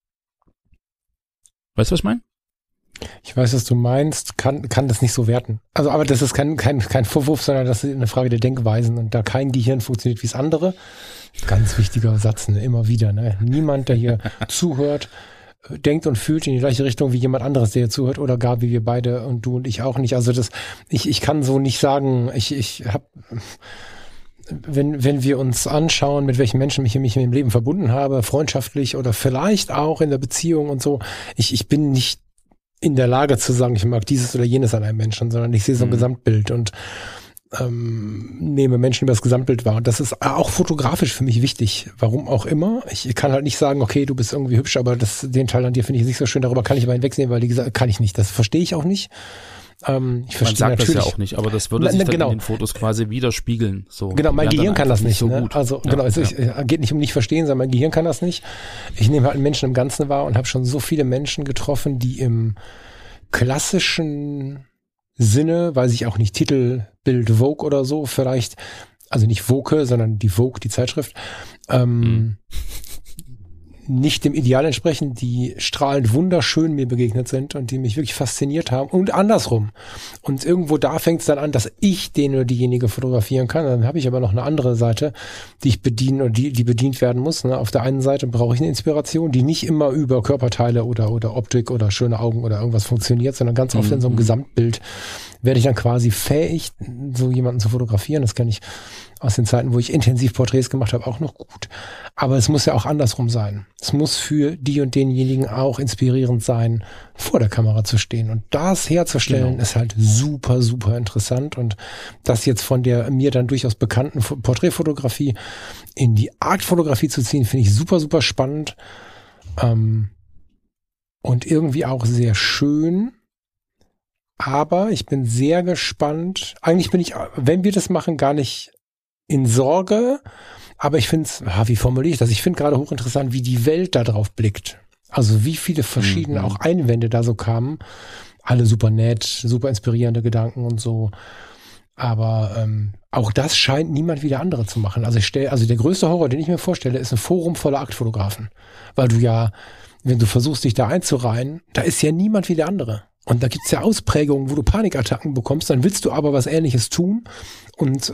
Weißt du, was ich meine? Ich weiß, was du meinst, kann das nicht so werten. Also, aber das ist kein Vorwurf, sondern das ist eine Frage der Denkweisen und da kein Gehirn funktioniert wie das andere. Ganz wichtiger Satz, immer wieder, Niemand, der hier zuhört, denkt und fühlt in die gleiche Richtung wie jemand anderes, der hier zuhört oder gar wie wir beide und du und ich auch nicht. Also ich kann so nicht sagen, ich habe, wenn wir uns anschauen, mit welchen Menschen ich mich im Leben verbunden habe, freundschaftlich oder vielleicht auch in der Beziehung und so, ich bin nicht in der Lage zu sagen, ich mag dieses oder jenes an einem Menschen, sondern ich sehe so ein Gesamtbild und nehme Menschen über das Gesamtbild wahr. Und das ist auch fotografisch für mich wichtig. Warum auch immer. Ich kann halt nicht sagen, okay, du bist irgendwie hübsch, aber den Teil an dir finde ich nicht so schön, darüber kann ich aber hinwegsehen, weil, wie gesagt, kann ich nicht. Das verstehe ich auch nicht. Ich Man sagt das ja auch nicht, aber das würde sich dann in den Fotos quasi widerspiegeln. So. Genau, mein Gehirn kann das nicht. So ne? gut. Also genau, es geht nicht um nicht verstehen, sondern mein Gehirn kann das nicht. Ich nehme halt einen Menschen im Ganzen wahr und habe schon so viele Menschen getroffen, die im klassischen Sinne, weiß ich auch nicht, Titelbild Vogue oder so, vielleicht, also nicht Vogue, sondern die Vogue, die Zeitschrift, nicht dem Ideal entsprechen, die strahlend wunderschön mir begegnet sind und die mich wirklich fasziniert haben und andersrum. Und irgendwo da fängt es dann an, dass ich den oder diejenige fotografieren kann. Dann habe ich aber noch eine andere Seite, die ich bedienen oder die bedient werden muss. Ne? Auf der einen Seite brauche ich eine Inspiration, die nicht immer über Körperteile oder Optik oder schöne Augen oder irgendwas funktioniert, sondern ganz oft in so einem Gesamtbild werde ich dann quasi fähig, so jemanden zu fotografieren. Das kann ich aus den Zeiten, wo ich intensiv Porträts gemacht habe, auch noch gut. Aber es muss ja auch andersrum sein. Es muss für die und denjenigen auch inspirierend sein, vor der Kamera zu stehen. Und das herzustellen ist halt super, super interessant. Und das jetzt von der mir dann durchaus bekannten Porträtfotografie in die Artfotografie zu ziehen, finde ich super, super spannend. Und irgendwie auch sehr schön. Aber ich bin sehr gespannt. Eigentlich bin ich, wenn wir das machen, gar nicht in Sorge. Aber ich finde es, wie formuliere ich das? Ich finde gerade hochinteressant, wie die Welt da drauf blickt. Also wie viele verschiedene auch Einwände da so kamen. Alle super nett, super inspirierende Gedanken und so. Aber auch das scheint niemand wie der andere zu machen. Also der größte Horror, den ich mir vorstelle, ist ein Forum voller Aktfotografen. Weil du ja, wenn du versuchst, dich da einzureihen, da ist ja niemand wie der andere. Und da gibt's ja Ausprägungen, wo du Panikattacken bekommst, dann willst du aber was Ähnliches tun. Und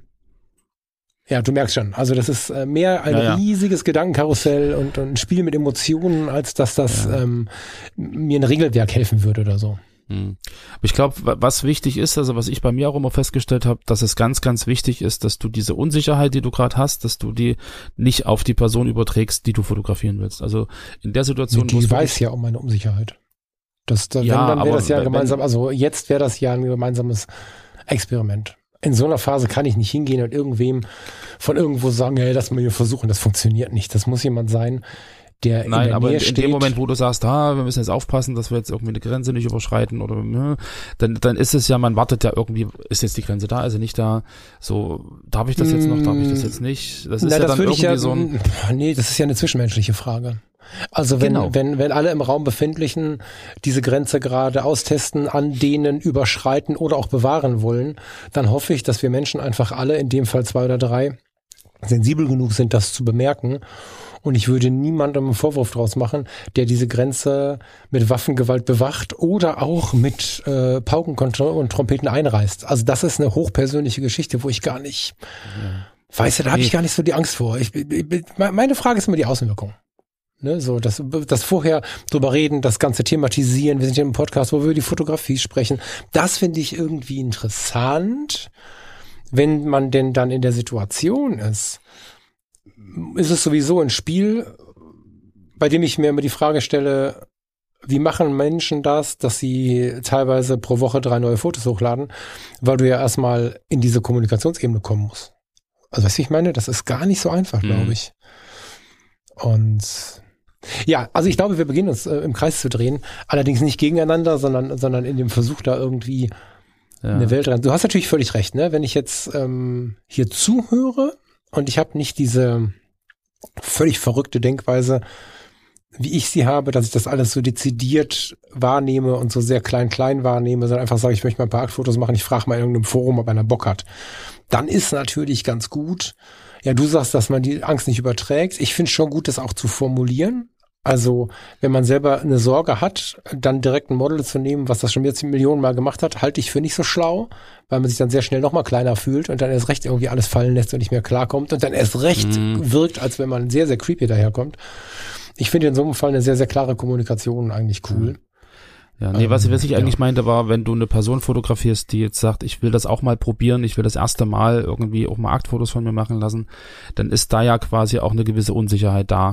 ja, du merkst schon, also das ist mehr ein riesiges Gedankenkarussell und ein Spiel mit Emotionen, als dass das mir ein Regelwerk helfen würde oder so. Aber ich glaube, was wichtig ist, also was ich bei mir auch immer festgestellt habe, dass es ganz, ganz wichtig ist, dass du diese Unsicherheit, die du gerade hast, dass du die nicht auf die Person überträgst, die du fotografieren willst. Also in der Situation die weiß ja um meine Unsicherheit. Dann wäre das ja gemeinsam, also jetzt wäre das ja ein gemeinsames Experiment. In so einer Phase kann ich nicht hingehen und irgendwem von irgendwo sagen, hey, lass mal hier versuchen, das funktioniert nicht. Das muss jemand sein, der in der Nähe steht. In dem Moment, wo du sagst, wir müssen jetzt aufpassen, dass wir jetzt irgendwie eine Grenze nicht überschreiten oder dann ist es ja, man wartet ja irgendwie, ist jetzt die Grenze da, also nicht da, so, darf ich das jetzt noch, darf ich das jetzt nicht? Das ist dann irgendwie so ein... Nee, das ist ja eine zwischenmenschliche Frage. Also wenn alle im Raum Befindlichen diese Grenze gerade austesten, andehnen, überschreiten oder auch bewahren wollen, dann hoffe ich, dass wir Menschen einfach alle, in dem Fall 2 oder 3, sensibel genug sind, das zu bemerken. Und ich würde niemandem einen Vorwurf draus machen, der diese Grenze mit Waffengewalt bewacht oder auch mit Pauken und Trompeten einreißt. Also das ist eine hochpersönliche Geschichte, wo ich gar nicht, weißt du, da habe ich gar nicht so die Angst vor. Meine Frage ist immer die Außenwirkung. Ne, so das vorher drüber reden, das Ganze thematisieren. Wir sind hier im Podcast, wo wir über die Fotografie sprechen. Das finde ich irgendwie interessant. Wenn man denn dann in der Situation ist es sowieso ein Spiel, bei dem ich mir immer die Frage stelle, wie machen Menschen das, dass sie teilweise pro Woche 3 neue Fotos hochladen, weil du ja erstmal in diese Kommunikationsebene kommen musst. Also weißt du, ich meine, das ist gar nicht so einfach, glaube ich. Und ja, also ich glaube, wir beginnen uns im Kreis zu drehen, allerdings nicht gegeneinander, sondern in dem Versuch, da irgendwie eine Welt rein. Du hast natürlich völlig recht, ne? Wenn ich jetzt hier zuhöre und ich habe nicht diese völlig verrückte Denkweise, wie ich sie habe, dass ich das alles so dezidiert wahrnehme und so sehr klein wahrnehme, sondern einfach sage, ich möchte mal ein paar Aktfotos machen, ich frage mal in irgendeinem Forum, ob einer Bock hat. Dann ist natürlich ganz gut. Ja, du sagst, dass man die Angst nicht überträgt. Ich finde es schon gut, das auch zu formulieren. Also, wenn man selber eine Sorge hat, dann direkt ein Model zu nehmen, was das schon jetzt Millionen Mal gemacht hat, halte ich für nicht so schlau, weil man sich dann sehr schnell nochmal kleiner fühlt und dann erst recht irgendwie alles fallen lässt und nicht mehr klarkommt und dann erst recht wirkt, als wenn man sehr, sehr creepy daherkommt. Ich finde in so einem Fall eine sehr, sehr klare Kommunikation eigentlich cool. Ja, nee, was ich eigentlich meinte war, wenn du eine Person fotografierst, die jetzt sagt, ich will das auch mal probieren, ich will das erste Mal irgendwie auch mal Aktfotos von mir machen lassen, dann ist da ja quasi auch eine gewisse Unsicherheit da.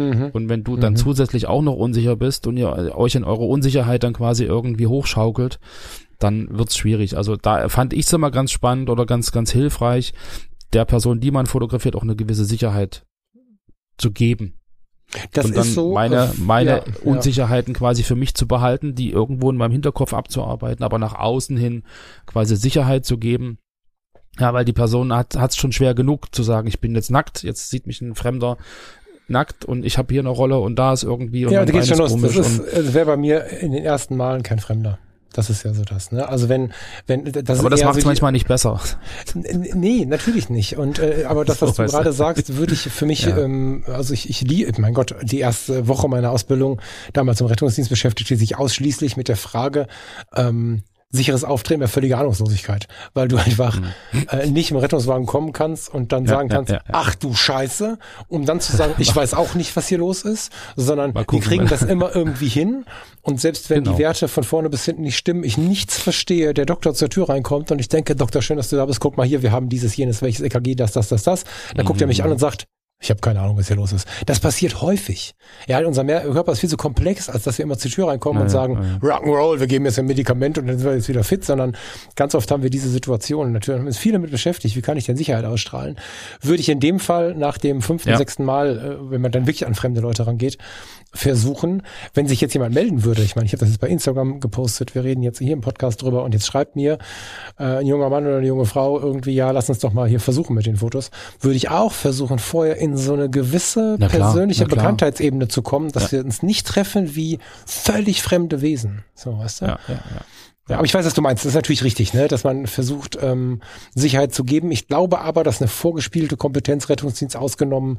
Und wenn du dann zusätzlich auch noch unsicher bist und ihr euch in eure Unsicherheit dann quasi irgendwie hochschaukelt, dann wird's schwierig. Also da fand ich es immer ganz spannend oder ganz, ganz hilfreich, der Person, die man fotografiert, auch eine gewisse Sicherheit zu geben. Das und dann ist so, meine Unsicherheiten quasi für mich zu behalten, die irgendwo in meinem Hinterkopf abzuarbeiten, aber nach außen hin quasi Sicherheit zu geben. Ja, weil die Person hat es schon schwer genug zu sagen, ich bin jetzt nackt, jetzt sieht mich ein Fremder nackt und ich habe hier eine Rolle und da ist irgendwie und ja, da geht's schon los. Das wäre bei mir in den ersten Malen kein Fremder. Das ist ja so das, ne? Also wenn das aber das macht es manchmal nicht besser. Nee, natürlich nicht. Und aber das, was du gerade sagst, würde ich für mich, also ich liebe, mein Gott, die erste Woche meiner Ausbildung damals im Rettungsdienst beschäftigte sich ausschließlich mit der Frage, sicheres Auftreten bei völliger Ahnungslosigkeit, weil du einfach nicht im Rettungswagen kommen kannst und dann sagen kannst, ach du Scheiße, um dann zu sagen, ich weiß auch nicht, was hier los ist, sondern die kriegen das immer irgendwie hin und selbst wenn die Werte von vorne bis hinten nicht stimmen, ich nichts verstehe, der Doktor zur Tür reinkommt und ich denke, Doktor, schön, dass du da bist, guck mal hier, wir haben dieses, jenes, welches EKG, das, dann guckt er mich an und sagt, ich habe keine Ahnung, was hier los ist. Das passiert häufig. Ja, unser Körper ist viel zu komplex, als dass wir immer zur Tür reinkommen und sagen, Rock'n'Roll, wir geben jetzt ein Medikament und dann sind wir jetzt wieder fit, sondern ganz oft haben wir diese Situation. Natürlich haben wir uns viele damit beschäftigt, wie kann ich denn Sicherheit ausstrahlen? Würde ich in dem Fall nach dem 5., 6. Mal, wenn man dann wirklich an fremde Leute rangeht, versuchen, wenn sich jetzt jemand melden würde, ich meine, ich habe das jetzt bei Instagram gepostet, wir reden jetzt hier im Podcast drüber und jetzt schreibt mir ein junger Mann oder eine junge Frau irgendwie, ja, lass uns doch mal hier versuchen mit den Fotos, würde ich auch versuchen, vorher in so eine gewisse persönliche Bekanntheitsebene zu kommen, dass wir uns nicht treffen wie völlig fremde Wesen. So, weißt du? Ja, aber ich weiß, was du meinst. Das ist natürlich richtig, ne, dass man versucht, Sicherheit zu geben. Ich glaube aber, dass eine vorgespielte Kompetenz, Rettungsdienst ausgenommen,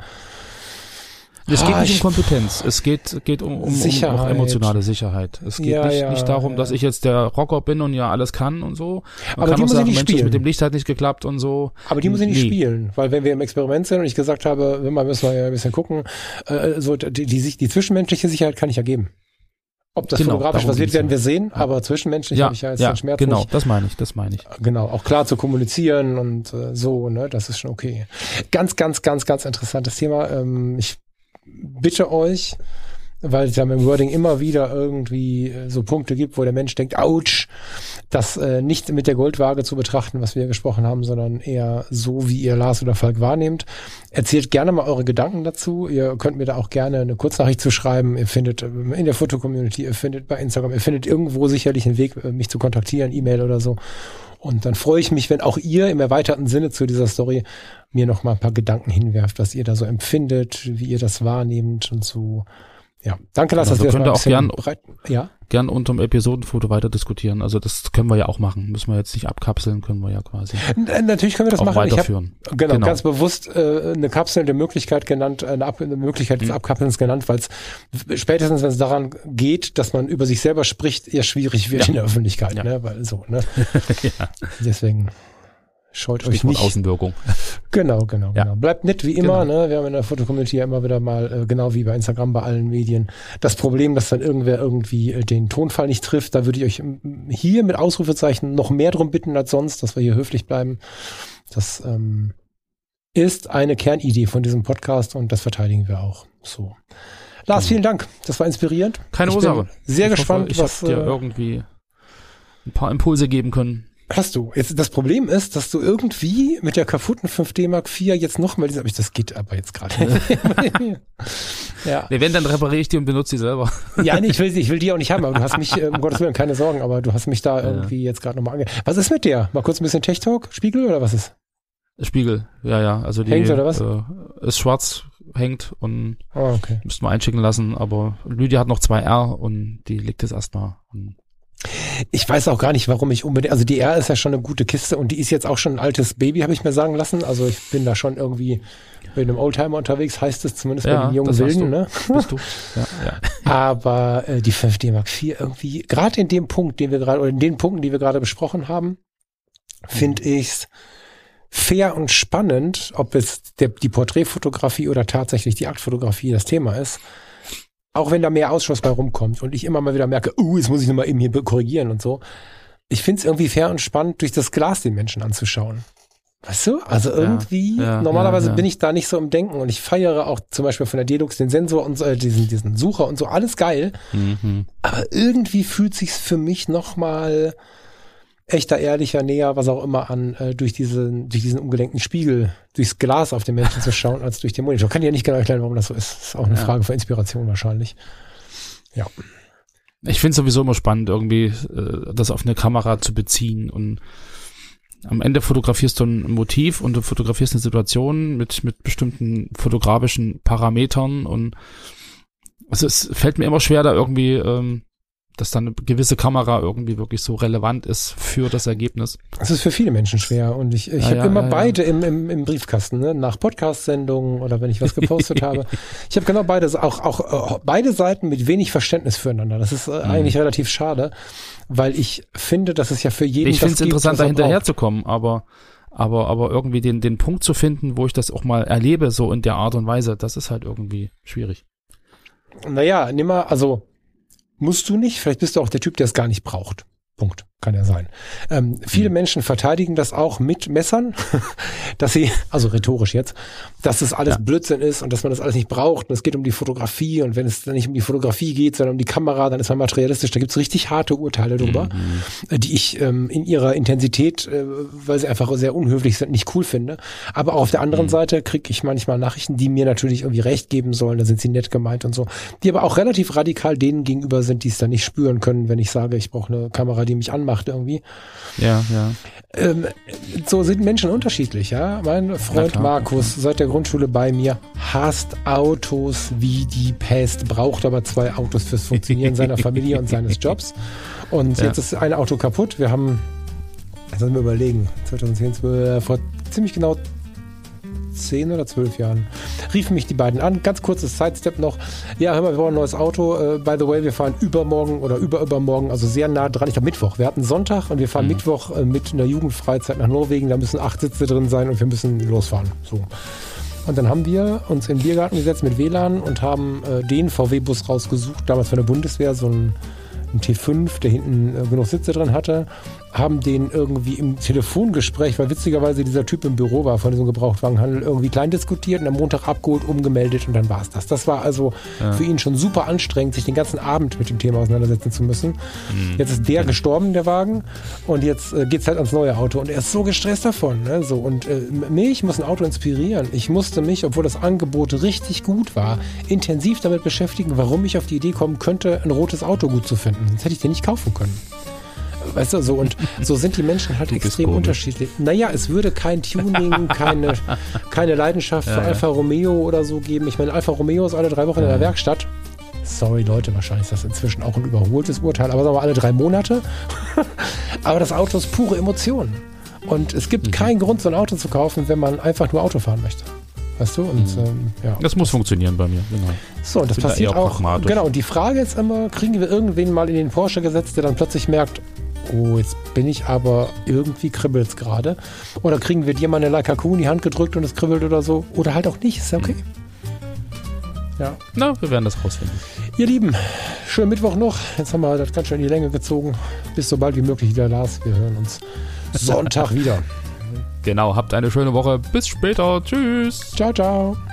es geht nicht um Kompetenz, es geht um auch emotionale Sicherheit. Es geht nicht darum, dass ich jetzt der Rocker bin und ja alles kann und so. Man aber die muss ich nicht spielen. Mit dem Licht hat nicht geklappt und so. Aber die muss ich nicht spielen, weil wenn wir im Experiment sind und ich gesagt habe, müssen wir ja ein bisschen gucken, so die zwischenmenschliche Sicherheit kann ich ja geben. Ob das fotografisch basiert, werden wir sehen, aber zwischenmenschlich habe ich ja jetzt den Schmerz nicht. Genau, das meine ich. Genau, auch klar zu kommunizieren und so, ne, das ist schon okay. Ganz, ganz, ganz, ganz interessantes Thema. Ich bitte euch, weil es ja im Wording immer wieder irgendwie so Punkte gibt, wo der Mensch denkt, ouch, das nicht mit der Goldwaage zu betrachten, was wir gesprochen haben, sondern eher so, wie ihr Lars oder Falk wahrnehmt. Erzählt gerne mal eure Gedanken dazu. Ihr könnt mir da auch gerne eine Kurznachricht zu schreiben. Ihr findet in der Foto-Community, ihr findet bei Instagram, ihr findet irgendwo sicherlich einen Weg, mich zu kontaktieren, E-Mail oder so. Und dann freue ich mich, wenn auch ihr im erweiterten Sinne zu dieser Story mir noch mal ein paar Gedanken hinwerft, was ihr da so empfindet, wie ihr das wahrnehmt und so. Ja, danke, Lars, dass wir das mal ein bisschen gern unterm Episodenfoto weiter diskutieren. Also das können wir ja auch machen. Müssen wir jetzt nicht abkapseln, können wir ja quasi. Natürlich können wir das auch machen. Weiterführen. Ich habe ganz bewusst eine kapselnde Möglichkeit genannt, eine Möglichkeit des Abkapselns genannt, weil es spätestens, wenn es daran geht, dass man über sich selber spricht, eher schwierig wird in der Öffentlichkeit. Ne? Weil so, ne? Deswegen scheut euch nicht. Außenwirkung. Genau. Bleibt nett wie immer, ne? Wir haben in der Fotocommunity ja immer wieder mal, genau wie bei Instagram, bei allen Medien, das Problem, dass dann irgendwer irgendwie den Tonfall nicht trifft. Da würde ich euch hier mit Ausrufezeichen noch mehr drum bitten als sonst, dass wir hier höflich bleiben. Das ist eine Kernidee von diesem Podcast und das verteidigen wir auch. So. Lars, vielen Dank. Das war inspirierend. Keine Ursache. Sehr gespannt, was dir irgendwie ein paar Impulse geben können. Hast du. Jetzt das Problem ist, dass du irgendwie mit der kaputten 5D Mark IV jetzt nochmal das geht aber jetzt gerade. Ne? Ja. Nee, wenn, dann repariere ich die und benutze die selber. Ja, nee, ich will die auch nicht haben, aber du hast mich, um Gottes Willen, keine Sorgen, aber du hast mich da irgendwie jetzt gerade nochmal Was ist mit der? Mal kurz ein bisschen Tech-Talk? Spiegel oder was ist? Spiegel, ja. Also die hängt oder was? Ist schwarz, hängt und müssten wir einschicken lassen, aber Lydia hat noch 2R und die liegt jetzt erstmal. Ich weiß auch gar nicht, warum ich unbedingt, also die R ist ja schon eine gute Kiste und die ist jetzt auch schon ein altes Baby, habe ich mir sagen lassen. Also ich bin da schon irgendwie bei einem Oldtimer unterwegs, heißt es zumindest bei den jungen Wilden, ne? Bist du. Ja. Aber die 5D Mark IV irgendwie, gerade in dem Punkt, den wir gerade, oder in den Punkten, die wir gerade besprochen haben, finde ich's fair und spannend, ob jetzt die Porträtfotografie oder tatsächlich die Aktfotografie das Thema ist. Auch wenn da mehr Ausschuss bei rumkommt und ich immer mal wieder merke, jetzt muss ich nochmal eben hier korrigieren und so. Ich finde es irgendwie fair und spannend, durch das Glas den Menschen anzuschauen. Weißt du? Also irgendwie, normalerweise bin ich da nicht so im Denken und ich feiere auch zum Beispiel von der Delux den Sensor und so, diesen Sucher und so, alles geil. Aber irgendwie fühlt sich's für mich nochmal echter, ehrlicher, näher, was auch immer an, durch diesen ungelenkten Spiegel, durchs Glas auf den Menschen zu schauen, als durch den Monitor. Kann ich ja nicht genau erklären, warum das so ist. Das ist auch eine Frage von Inspiration wahrscheinlich. Ja. Ich finde es sowieso immer spannend, irgendwie das auf eine Kamera zu beziehen und am Ende fotografierst du ein Motiv und du fotografierst eine Situation mit bestimmten fotografischen Parametern und also es fällt mir immer schwer, da irgendwie, dass dann eine gewisse Kamera irgendwie wirklich so relevant ist für das Ergebnis. Das ist für viele Menschen schwer und ich habe immer beide im Briefkasten, ne? Nach Podcast-Sendungen oder wenn ich was gepostet habe. Ich habe genau beide, auch beide Seiten mit wenig Verständnis füreinander. Das ist eigentlich relativ schade, weil ich finde, dass es ja für jeden ich finde es interessant, da hinterherzukommen, aber irgendwie den Punkt zu finden, wo ich das auch mal erlebe, so in der Art und Weise, das ist halt irgendwie schwierig. Naja, musst du nicht, vielleicht bist du auch der Typ, der es gar nicht braucht. Punkt. Kann ja sein. Viele Menschen verteidigen das auch mit Messern, dass sie, also rhetorisch jetzt, dass es alles Blödsinn ist und dass man das alles nicht braucht und es geht um die Fotografie und wenn es dann nicht um die Fotografie geht, sondern um die Kamera, dann ist man materialistisch. Da gibt's richtig harte Urteile drüber, die ich in ihrer Intensität, weil sie einfach sehr unhöflich sind, nicht cool finde. Aber auch auf der anderen Seite kriege ich manchmal Nachrichten, die mir natürlich irgendwie recht geben sollen, da sind sie nett gemeint und so, die aber auch relativ radikal denen gegenüber sind, die es dann nicht spüren können, wenn ich sage, ich brauche eine Kamera, die mich anmacht irgendwie. Ja. So sind Menschen unterschiedlich, ja. Mein Freund Markus, seit der Grundschule bei mir, hasst Autos wie die Pest, braucht aber 2 Autos fürs Funktionieren seiner Familie und seines Jobs. Und jetzt ist ein Auto kaputt. Wir haben, lass uns mal überlegen, 2010, vor ziemlich genau 10 oder 12 Jahren, riefen mich die beiden an. Ganz kurzes Sidestep noch. Ja, hör mal, wir brauchen ein neues Auto. By the way, wir fahren übermorgen oder übermorgen, also sehr nah dran. Ich glaube Mittwoch. Wir hatten Sonntag und wir fahren Mittwoch mit einer Jugendfreizeit nach Norwegen. Da müssen 8 Sitze drin sein und wir müssen losfahren. So. Und dann haben wir uns in den Biergarten gesetzt mit WLAN und haben den VW-Bus rausgesucht, damals von der Bundeswehr, so ein T5, der hinten genug Sitze drin hatte, haben den irgendwie im Telefongespräch, weil witzigerweise dieser Typ im Büro war von diesem Gebrauchtwagenhandel, irgendwie klein diskutiert und am Montag abgeholt, umgemeldet und dann war es das. Das war also für ihn schon super anstrengend, sich den ganzen Abend mit dem Thema auseinandersetzen zu müssen. Jetzt ist der gestorben, der Wagen, und jetzt geht's halt ans neue Auto und er ist so gestresst davon. Ne? So, und mich muss ein Auto inspirieren. Ich musste mich, obwohl das Angebot richtig gut war, intensiv damit beschäftigen, warum ich auf die Idee kommen könnte, ein rotes Auto gut zu finden. Sonst hätte ich den nicht kaufen können. Weißt du, so, und so sind die Menschen halt extrem unterschiedlich. Naja, es würde kein Tuning, keine Leidenschaft für Alfa Romeo oder so geben. Ich meine, Alfa Romeo ist alle 3 Wochen in der Werkstatt. Sorry Leute, wahrscheinlich ist das inzwischen auch ein überholtes Urteil, aber sagen wir alle 3 Monate. Aber das Auto ist pure Emotion. Und es gibt keinen Grund, so ein Auto zu kaufen, wenn man einfach nur Auto fahren möchte. Weißt du? Und, das muss funktionieren bei mir, genau. So, und das passiert auch. Genau, und die Frage ist immer, kriegen wir irgendwen mal in den Porsche gesetzt, der dann plötzlich merkt, oh, jetzt bin ich aber, irgendwie kribbelt's gerade. Oder kriegen wir dir mal eine Leica Q in die Hand gedrückt und es kribbelt oder so. Oder halt auch nicht, ist ja okay. Ja. Na, wir werden das rausfinden. Ihr Lieben, schönen Mittwoch noch. Jetzt haben wir das ganz schön in die Länge gezogen. Bis so bald wie möglich wieder, Lars. Wir hören uns Sonntag wieder. Genau, habt eine schöne Woche. Bis später. Tschüss. Ciao, ciao.